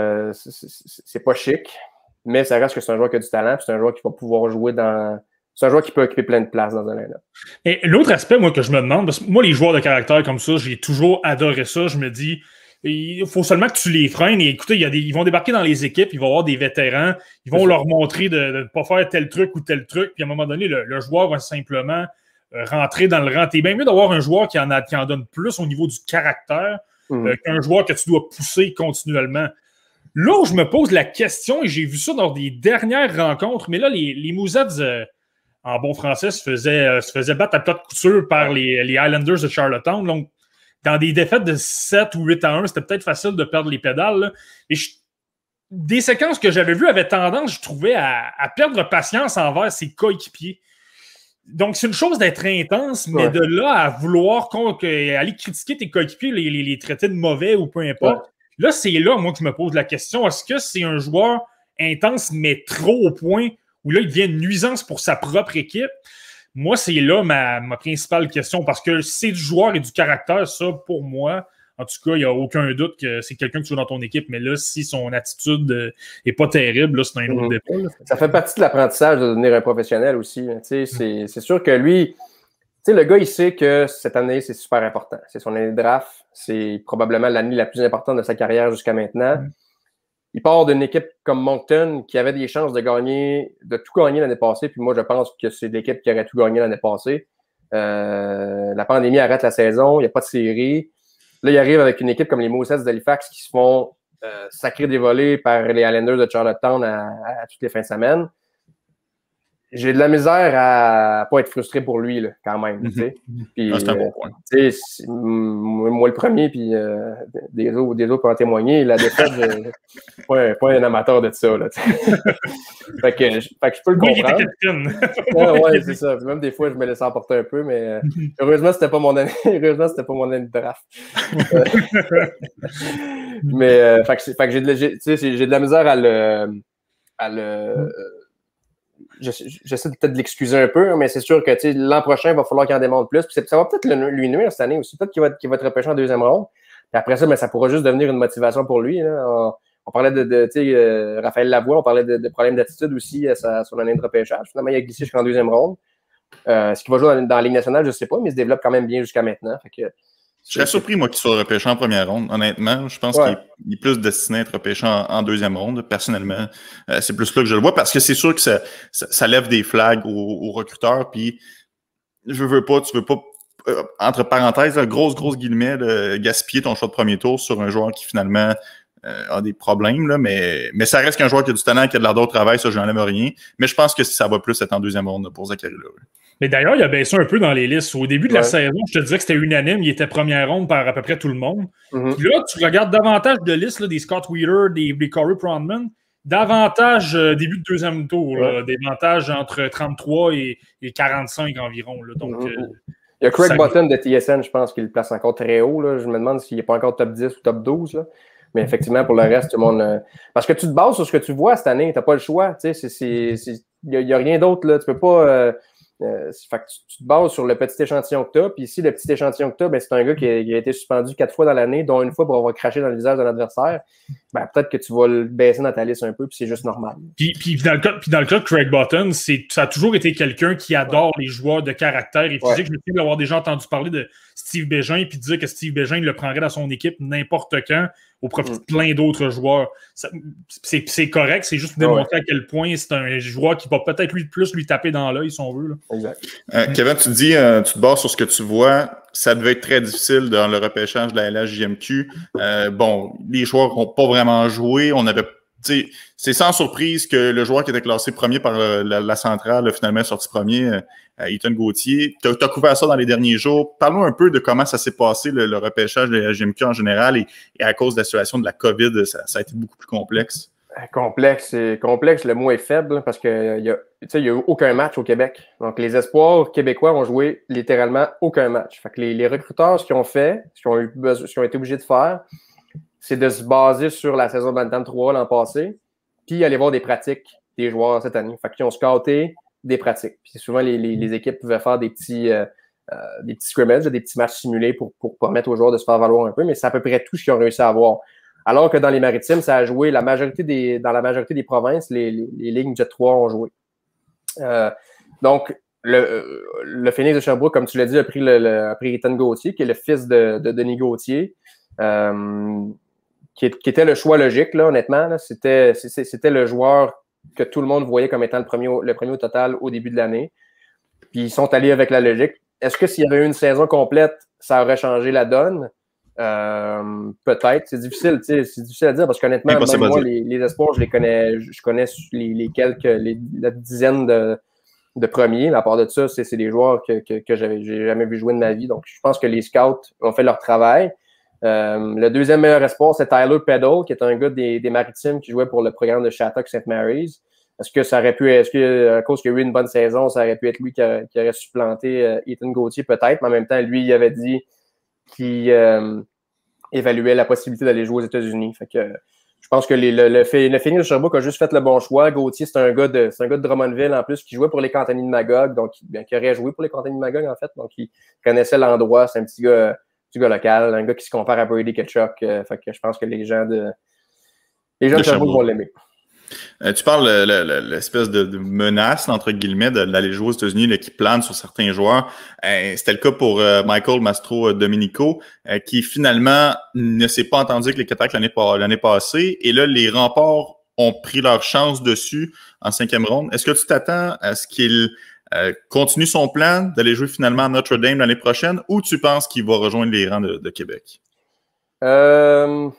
[SPEAKER 2] pas chic, mais ça reste que c'est un joueur qui a du talent, puis c'est un joueur qui va pouvoir jouer c'est un joueur qui peut occuper plein de place dans un line-up.
[SPEAKER 3] Et l'autre aspect, moi, que je me demande, parce que moi, les joueurs de caractère comme ça, j'ai toujours adoré ça. Je me dis, il faut seulement que tu les freines. Et écoutez, ils vont débarquer dans les équipes, ils vont avoir des vétérans, ils vont leur montrer de ne pas faire tel truc ou tel truc. Puis à un moment donné, le joueur va simplement rentrer dans le rang. T'es bien mieux d'avoir un joueur qui en donne plus au niveau du caractère qu'un joueur que tu dois pousser continuellement. Là où je me pose la question, et j'ai vu ça dans des dernières rencontres, mais là, les Mousettes, en bon français, se faisaient battre à plat de couture par les Highlanders de Charlottetown. Donc, dans des défaites de 7 ou 8-1, c'était peut-être facile de perdre les pédales. Là. Et des séquences que j'avais vues avaient tendance, je trouvais, à perdre patience envers ses coéquipiers. Donc, c'est une chose d'être intense, mais de là à vouloir aller critiquer tes coéquipiers, les traiter de mauvais ou peu importe, là, c'est là, moi, que je me pose la question. Est-ce que c'est un joueur intense, mais trop au point où là, il devient une nuisance pour sa propre équipe? Moi, c'est là ma principale question, parce que c'est du joueur et du caractère, ça, pour moi. En tout cas, il n'y a aucun doute que c'est quelqu'un que tu veux dans ton équipe, mais là, si son attitude n'est pas terrible, là, c'est un autre débat.
[SPEAKER 2] Ça fait partie de l'apprentissage de devenir un professionnel aussi. C'est sûr que lui, le gars, il sait que cette année, c'est super important. C'est son année de draft. C'est probablement l'année la plus importante de sa carrière jusqu'à maintenant. Il part d'une équipe comme Moncton qui avait des chances de tout gagner l'année passée. Puis moi, je pense que c'est l'équipe qui aurait tout gagné l'année passée. La pandémie arrête la saison. Il n'y a pas de série. Là, il arrive avec une équipe comme les Mousettes d'Halifax qui se font sacrer des volets par les Highlanders de Charlottetown à toutes les fins de semaine. J'ai de la misère à pas être frustré pour lui, là, quand même. Puis,
[SPEAKER 1] c'est un bon point.
[SPEAKER 2] Moi, le premier, puis des autres pour en témoigner, la défaite, pas un amateur de ça. Là, fait que je peux le comprendre. Ouais, c'est ça. Puis même des fois, je me laissais emporter un peu, mais heureusement, c'était pas mon année. Heureusement, c'était pas mon année de draft. Mais fait que j'ai de la misère à le j'essaie peut-être de l'excuser un peu, mais c'est sûr que l'an prochain, il va falloir qu'il en démontre plus. Puis ça va peut-être lui nuire cette année aussi. Peut-être qu'il va être repêché en deuxième ronde. Puis après ça, ça pourra juste devenir une motivation pour lui. Là. On parlait de Raphaël Lavoie, on parlait de problèmes d'attitude aussi sur l'année de repêchage. Finalement, il a glissé jusqu'en deuxième ronde. Est-ce qu'il va jouer dans la Ligue nationale, je ne sais pas, mais il se développe quand même bien jusqu'à maintenant. Fait que,
[SPEAKER 1] je serais surpris, moi, qu'il soit repêché en première ronde, honnêtement. Je pense qu'il est plus destiné à être repêché en deuxième ronde, personnellement. C'est plus là que je le vois, parce que c'est sûr que ça lève des flags aux recruteurs, puis tu veux pas, entre parenthèses, grosse guillemets, gaspiller ton choix de premier tour sur un joueur qui, finalement, a des problèmes, là, mais ça reste qu'un joueur qui a du talent, qui a de l'air d'autre travail, ça, je n'enlève rien. Mais je pense que ça va plus être en deuxième ronde pour Zachary Laurie.
[SPEAKER 3] Mais d'ailleurs, il a baissé un peu dans les listes. Au début de la saison, je te disais que c'était unanime. Il était première ronde par à peu près tout le monde.
[SPEAKER 2] Mm-hmm.
[SPEAKER 3] Puis là, tu regardes davantage de listes, là, des Scott Wheeler, des Corey Pronman, davantage début de deuxième tour, davantage entre 33 et 45 environ. Là. Donc,
[SPEAKER 2] il y a Craig Button de TSN, je pense, qui le place encore très haut. Là. Je me demande s'il n'est pas encore top 10 ou top 12. Là. Mais effectivement, pour le reste, tout le monde. Parce que tu te bases sur ce que tu vois cette année, tu n'as pas le choix. Il n'y a rien d'autre. Là. Tu peux pas. Fait que tu te bases sur le petit échantillon que tu as. Puis ici, le petit échantillon que tu as, c'est un gars qui a été suspendu 4 fois dans l'année, dont une fois pour avoir craché dans le visage de l'adversaire. Peut-être que tu vas le baisser dans ta liste un peu, puis c'est juste normal.
[SPEAKER 3] Puis dans le cas de Craig Button, ça a toujours été quelqu'un qui adore les joueurs de caractère et physique. Je me souviens d'avoir déjà entendu parler de Steve Bégin, puis de dire que Steve Bégin le prendrait dans son équipe n'importe quand au profit de plein d'autres joueurs. C'est correct, c'est juste démontrer à quel point c'est un joueur qui va peut-être plus lui taper dans l'œil, si on veut. Là.
[SPEAKER 2] Exact.
[SPEAKER 1] Kevin, tu dis, tu te bases sur ce que tu vois. Ça devait être très difficile dans le repêchage de la LHJMQ. Les joueurs n'ont pas vraiment joué. C'est sans surprise que le joueur qui était classé premier par la centrale a finalement sorti premier, Ethan Gauthier. Tu as couvert ça dans les derniers jours. Parle-nous un peu de comment ça s'est passé, le repêchage de la LHJMQ en général, et à cause de la situation de la COVID, ça a été beaucoup plus complexe.
[SPEAKER 2] Complexe, le mot est faible parce qu'il n'y a eu aucun match au Québec. Donc, les espoirs québécois ont joué littéralement aucun match. Fait que les recruteurs, ce qu'ils ont fait, ce qu'ils ont été obligés de faire, c'est de se baser sur la saison 23 l'an passé, puis aller voir des pratiques des joueurs cette année. Fait qu'ils ont scouté des pratiques. Puis souvent, les équipes pouvaient faire des petits scrimmages, des petits matchs simulés pour permettre aux joueurs de se faire valoir un peu, mais c'est à peu près tout ce qu'ils ont réussi à avoir. Alors que dans les Maritimes, ça a joué dans la majorité des provinces, les lignes Jet 3 ont joué. Donc, le Phoenix de Sherbrooke, comme tu l'as dit, a pris Ethan Gauthier, qui est le fils de Denis Gauthier, qui était le choix logique, là, honnêtement. Là. C'était le joueur que tout le monde voyait comme étant le premier au total au début de l'année. Puis ils sont allés avec la logique. Est-ce que s'il y avait eu une saison complète, ça aurait changé la donne? Peut-être. C'est difficile à dire parce qu'honnêtement, même moi, les espoirs, je connais la dizaine de premiers. Mais à part de ça, c'est des joueurs que j'ai jamais vu jouer de ma vie. Donc, je pense que les scouts ont fait leur travail. Le deuxième meilleur espoir, c'est Tyler Peddle, qui est un gars des Maritimes qui jouait pour le programme de Shattuck St. Mary's. Est-ce que à cause qu'il y a eu une bonne saison, ça aurait pu être lui qui aurait supplanté Ethan Gauthier? Peut-être, mais en même temps, lui, il avait dit qu'il évaluait la possibilité d'aller jouer aux États-Unis. Fait que je pense que le Phoenix de Sherbrooke a juste fait le bon choix. Gauthier, c'est un gars de Drummondville en plus qui jouait pour les Cantonniers de Magog, donc qui aurait joué pour les Cantonniers de Magog en fait, donc il connaissait l'endroit. C'est un petit gars local, un gars qui se compare à Brady Tkachuk. Fait que je pense que les gens de Sherbrooke vont l'aimer.
[SPEAKER 1] Tu parles l'espèce de menace, entre guillemets, d'aller jouer aux États-Unis qui plane sur certains joueurs. C'était le cas pour Michael Mastro-Domenico, qui finalement ne s'est pas entendu avec les Cataractes l'année passée. Et là, les Remparts ont pris leur chance dessus en 5e ronde. Est-ce que tu t'attends à ce qu'il continue son plan d'aller jouer finalement à Notre-Dame l'année prochaine, ou tu penses qu'il va rejoindre les rangs de Québec?
[SPEAKER 2] Moi,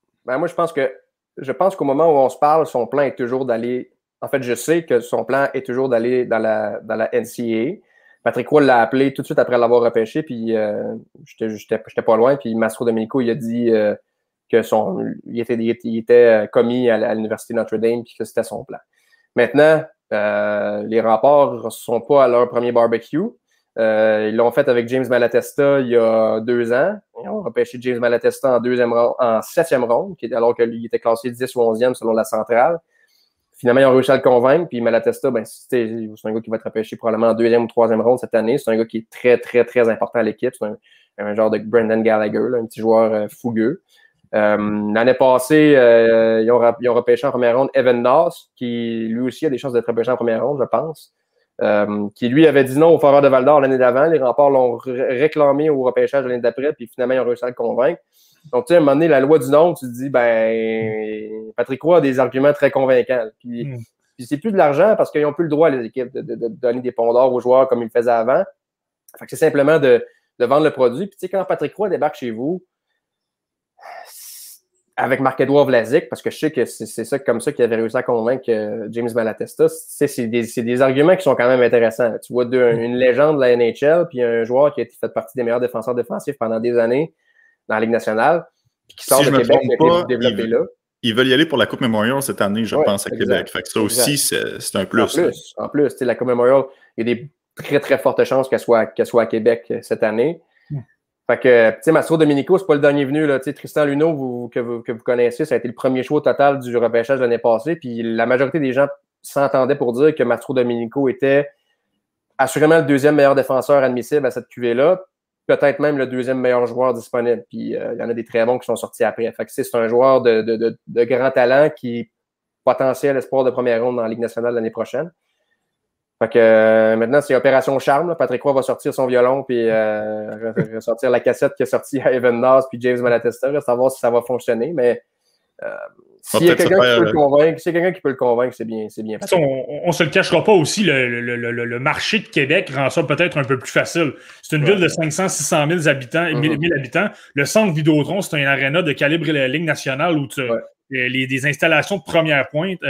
[SPEAKER 2] je pense qu'au moment où on se parle, son plan est toujours d'aller... En fait, je sais que son plan est toujours d'aller dans la NCAA. Patrick Roy l'a appelé tout de suite après l'avoir repêché, puis j'étais pas loin, puis Mastro-Domenico, il a dit qu'il était commis à l'Université Notre-Dame, puis que c'était son plan. Maintenant, les Remparts ne sont pas à leur premier barbecue. Ils l'ont fait avec James Malatesta il y a 2 ans. Ils ont repêché James Malatesta en 7e ronde, alors qu'il était classé 10 ou 11e selon la centrale. Finalement, ils ont réussi à le convaincre. Puis Malatesta, c'est un gars qui va être repêché probablement en 2e ou 3e ronde cette année. C'est un gars qui est très, très, très important à l'équipe. C'est un genre de Brendan Gallagher, là, un petit joueur fougueux. L'année passée, ils ont repêché en première ronde Evan Noss, qui lui aussi a des chances d'être repêché en première ronde, je pense. Qui lui avait dit non au Foreurs de Val-d'Or l'année d'avant. Les Remparts l'ont réclamé au repêchage l'année d'après, puis finalement, ils ont réussi à le convaincre. Donc, tu sais, à un moment donné, la loi du nombre, tu te dis, Patrick Roy a des arguments très convaincants. Puis c'est plus de l'argent parce qu'ils n'ont plus le droit, les équipes, de donner des ponts d'or aux joueurs comme ils le faisaient avant. Fait que c'est simplement de vendre le produit. Puis, tu sais, quand Patrick Roy débarque chez vous, avec Marc-Édouard Vlasic, parce que je sais que c'est ça comme ça qu'il avait réussi à convaincre James Malatesta, c'est des arguments qui sont quand même intéressants. Tu vois une légende de la NHL, puis un joueur qui a fait partie des meilleurs défenseurs défensifs pendant des années dans la Ligue nationale, puis qui sort de Québec, qui a été développé là.
[SPEAKER 1] Ils veulent y aller pour la Coupe Memorial cette année, je pense, à Québec. Fait que ça aussi, c'est un plus.
[SPEAKER 2] En plus, la Coupe Memorial, il y a des très, très fortes chances qu'elle soit à Québec cette année. Fait que, tu sais, Mastro Domenico, c'est pas le dernier venu, là. Tu sais, Tristan Luneau, que vous connaissez, ça a été le premier choix au total du repêchage de l'année passée. Puis la majorité des gens s'entendaient pour dire que Mastro Domenico était assurément le 2e meilleur défenseur admissible à cette cuvée-là. Peut-être même le 2e meilleur joueur disponible. Puis il y en a des très bons qui sont sortis après. Fait que c'est un joueur de grand talent qui est potentiel espoir de première ronde dans la Ligue nationale l'année prochaine. Fait que maintenant, c'est Opération Charme. Là. Patrick Roy va sortir son violon puis ressortir la cassette qui est sortie à Evan Noss puis James Malatesta. Reste à voir si ça va fonctionner. Mais s'il y a quelqu'un qui peut le convaincre, c'est bien.
[SPEAKER 3] On se le cachera pas aussi, le marché de Québec rend ça peut-être un peu plus facile. C'est une ville de 500-600 000 habitants, 1000 habitants. Le centre Vidéotron, c'est un aréna de calibre Ligue nationale où des installations de première pointe.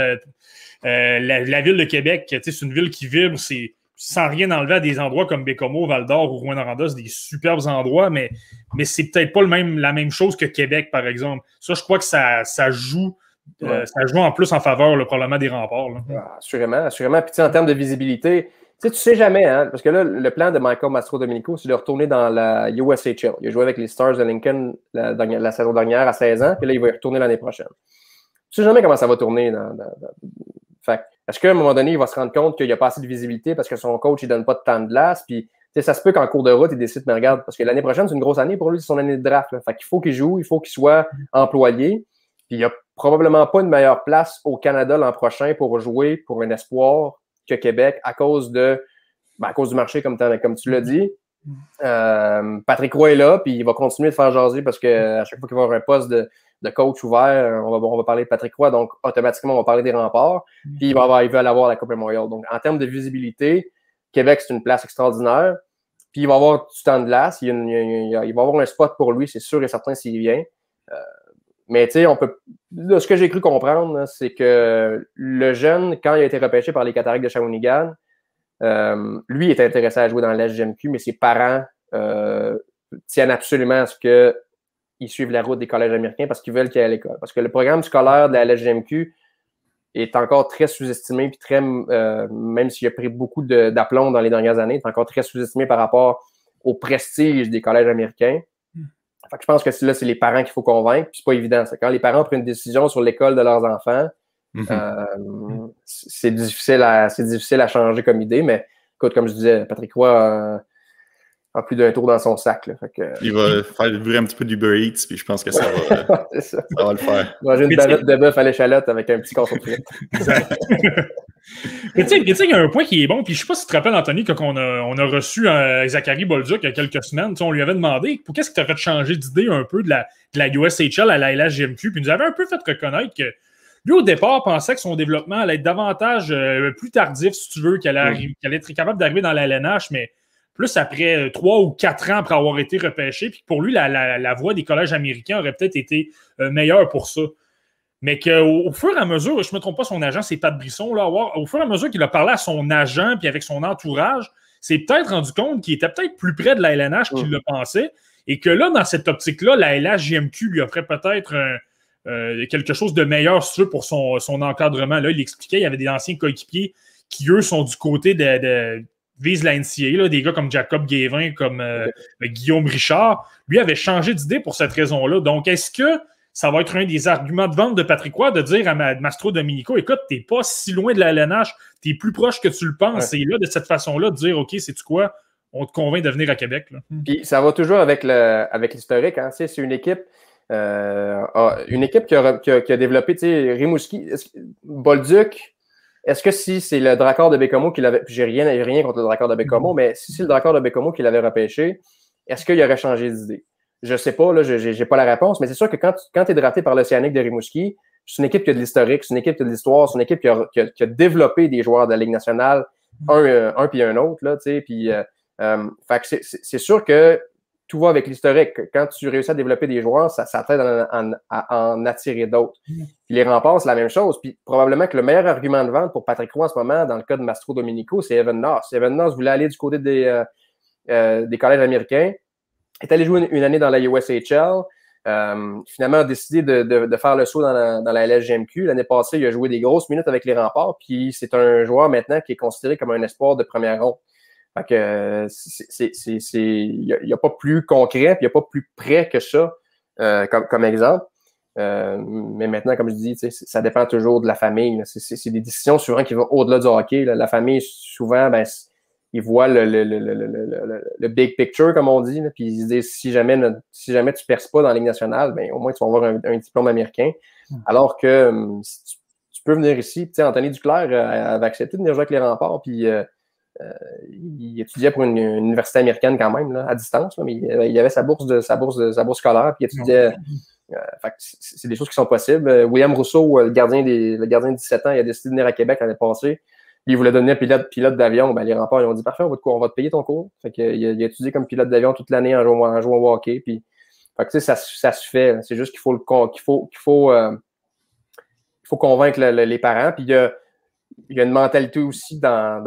[SPEAKER 3] La ville de Québec, c'est une ville qui vibre, c'est sans rien enlever à des endroits comme Bécomo, Val-d'Or ou Rouyn-Noranda, c'est des superbes endroits, mais c'est peut-être pas la même chose que Québec, par exemple. Ça, je crois que ça joue en plus en faveur, probablement, des Remparts. Là.
[SPEAKER 2] Assurément. Puis en termes de visibilité, tu sais jamais, hein, parce que là, le plan de Michael Mastrodomenico, c'est de retourner dans la USHL. Il a joué avec les Stars de Lincoln la saison dernière à 16 ans, puis là, il va y retourner l'année prochaine. Tu sais jamais comment ça va tourner. Fait, est-ce qu'à un moment donné, il va se rendre compte qu'il n'y a pas assez de visibilité parce que son coach ne donne pas de temps de glace? Puis, ça se peut qu'en cours de route, il décide, mais regarde, parce que l'année prochaine, c'est une grosse année pour lui, c'est son année de draft. Là. Fait qu'il faut qu'il joue, il faut qu'il soit employé. Puis, il n'y a probablement pas une meilleure place au Canada l'an prochain pour jouer pour un espoir que Québec à cause du marché, comme tu l'as dit. Patrick Roy est là, puis il va continuer de faire jaser parce qu'à chaque fois qu'il va avoir un poste de coach ouvert, on va parler de Patrick Roy, donc automatiquement, on va parler des Remparts. Puis il va avoir la Coupe Memorial. Donc, en termes de visibilité, Québec, c'est une place extraordinaire. Puis il va avoir du temps de glace. Il va avoir un spot pour lui, c'est sûr et certain s'il vient. Mais tu sais, ce que j'ai cru comprendre, c'est que le jeune, quand il a été repêché par les Cataractes de Shawinigan, lui est intéressé à jouer dans l'SGMQ, mais ses parents tiennent absolument à ce qu'ils suivent la route des collèges américains parce qu'ils veulent qu'il aille à l'école. Parce que le programme scolaire de la LSGMQ est encore très sous-estimé, puis même s'il a pris beaucoup d'aplomb dans les dernières années, est encore très sous-estimé par rapport au prestige des collèges américains. Fait que je pense que c'est les parents qu'il faut convaincre, puis c'est pas évident. Quand les parents prennent une décision sur l'école de leurs enfants, c'est difficile à changer comme idée, mais écoute, comme je disais, Patrick Roy a plus d'un tour dans son sac. Là, fait que,
[SPEAKER 1] il va faire livrer un petit peu d'Uber Eats, puis je pense que ça va, ça va le faire.
[SPEAKER 2] Manger une bavette de bœuf à l'échalote avec un petit casson de frites.
[SPEAKER 3] Mais tu sais, il y a un point qui est bon, puis je sais pas si tu te rappelles, Anthony, qu'on a reçu Zachary Bolduc il y a quelques semaines, on lui avait demandé qu'est-ce qui t'a fait changer d'idée un peu de la USHL à la LHGMQ, puis il nous avait un peu fait reconnaître que lui, au départ, pensait que son développement allait être davantage plus tardif, si tu veux, qu'elle allait être capable d'arriver dans la LNH, mais plus après 3 ou 4 ans après avoir été repêché, puis pour lui, la voie des collèges américains aurait peut-être été meilleure pour ça. Mais qu'au fur et à mesure, je ne me trompe pas, son agent, c'est Pat Brisson, là, au fur et à mesure qu'il a parlé à son agent puis avec son entourage, s'est peut-être rendu compte qu'il était peut-être plus près de la LNH qu'il le pensait, et que là, dans cette optique-là, la LHJMQ lui offrait peut-être quelque chose de meilleur, si tu veux, pour son encadrement. Là, il expliquait, il y avait des anciens coéquipiers qui, eux, sont du côté de vise la NCAA, des gars comme Jacob Guévin, comme Guillaume Richard. Lui avait changé d'idée pour cette raison-là. Donc, est-ce que ça va être un des arguments de vente de Patrick Roy de dire à Mastro Domenico, écoute, t'es pas si loin de la LNH, t'es plus proche que tu le penses. Et là, de cette façon-là, de dire, OK, sais-tu quoi, on te convainc de venir à Québec. Là.
[SPEAKER 2] Puis ça va toujours avec l'historique. Hein? C'est une équipe qui a développé, tu sais, Rimouski, Bolduc. Est-ce que si c'est le Dracor de Bécomo qui l'avait. J'ai rien contre le Dracor de Bécomo, mais si c'est le Dracor de Bécomo qui l'avait repêché, est-ce qu'il aurait changé d'idée? Je sais pas, là, j'ai pas la réponse, mais c'est sûr que quand tu es drafté par l'Océanique de Rimouski, c'est une équipe qui a de l'historique, c'est une équipe qui a de l'histoire, c'est une équipe qui a développé des joueurs de la Ligue nationale, un puis un autre, là, tu sais, puis fait que c'est sûr que tout va avec l'historique. Quand tu réussis à développer des joueurs, ça t'aide à en attirer d'autres. Puis les remparts, c'est la même chose. Puis probablement que le meilleur argument de vente pour Patrick Roy en ce moment, dans le cas de Mastro Domenico, c'est Evan Noss. Evan Noss voulait aller du côté des collèges américains, est allé jouer une année dans la USHL, finalement a décidé de faire le saut dans la LSGMQ. L'année passée, il a joué des grosses minutes avec les remparts, puis c'est un joueur maintenant qui est considéré comme un espoir de première ronde. Fait que il n'y a pas plus concret, puis il n'y a pas plus près que ça comme exemple. Mais maintenant, comme je dis, ça dépend toujours de la famille. C'est des décisions souvent qui vont au-delà du hockey. Là. La famille, souvent, ben, ils voient le big picture, comme on dit, là, puis ils se disent si jamais tu ne perces pas dans la Ligue nationale, ben, au moins tu vas avoir un diplôme américain. Alors que si tu peux venir ici, Anthony Duclair avait accepté de venir jouer avec les remparts, puis il étudiait pour une université américaine quand même, là, à distance, là, mais il avait sa bourse scolaire, puis il étudiait. Fait que c'est des choses qui sont possibles. William Rousseau, le gardien de 17 ans, il a décidé de venir à Québec l'année passée. Puis il voulait devenir pilote d'avion. Ben, les remparts, ils ont dit parfait, on va te payer ton cours. Fait que, il a étudié comme pilote d'avion toute l'année en jouant au hockey. Puis, fait que, ça se fait. C'est juste qu'il faut convaincre les parents. Puis il y a une mentalité aussi dans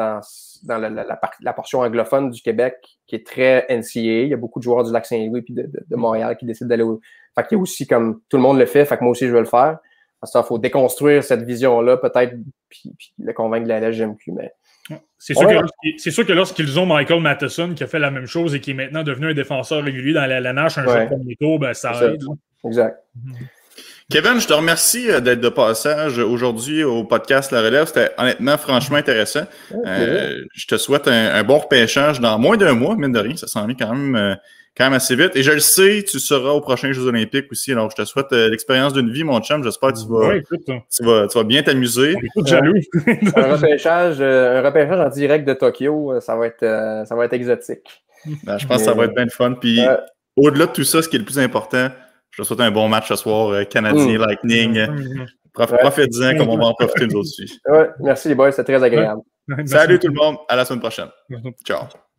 [SPEAKER 2] la portion anglophone du Québec qui est très NCAA. Il y a beaucoup de joueurs du Lac-Saint-Louis et de Montréal qui décident d'aller au. Fait qu'il y a aussi comme tout le monde le fait, fait que moi aussi je veux le faire. Parce qu'il faut déconstruire cette vision-là, peut-être, puis le convaincre de la LGMQ. Mais...
[SPEAKER 3] C'est sûr que lorsqu'ils ont Michael Matheson qui a fait la même chose et qui est maintenant devenu un défenseur régulier dans la LNH, un jeu de premier tour, ben, ça aide.
[SPEAKER 2] Exact.
[SPEAKER 1] Kevin, je te remercie d'être de passage aujourd'hui au podcast La Relève. C'était honnêtement, franchement intéressant. Je te souhaite un bon repêchage dans moins d'un mois, mine de rien. Ça s'en vient quand même assez vite. Et je le sais, tu seras aux prochains Jeux olympiques aussi. Alors, je te souhaite l'expérience d'une vie, mon chum. J'espère que tu vas bien t'amuser.
[SPEAKER 2] Jaloux. un repêchage en direct de Tokyo, ça va être exotique.
[SPEAKER 1] Ben, je pense que ça va être bien de fun. Puis, au-delà de tout ça, ce qui est le plus important, je te souhaite un bon match ce soir, Canadien, Lightning. Profitez-en comme on va en profiter nous aussi.
[SPEAKER 2] Merci les boys, c'est très agréable.
[SPEAKER 1] Salut tout le monde, à la semaine prochaine. Ciao.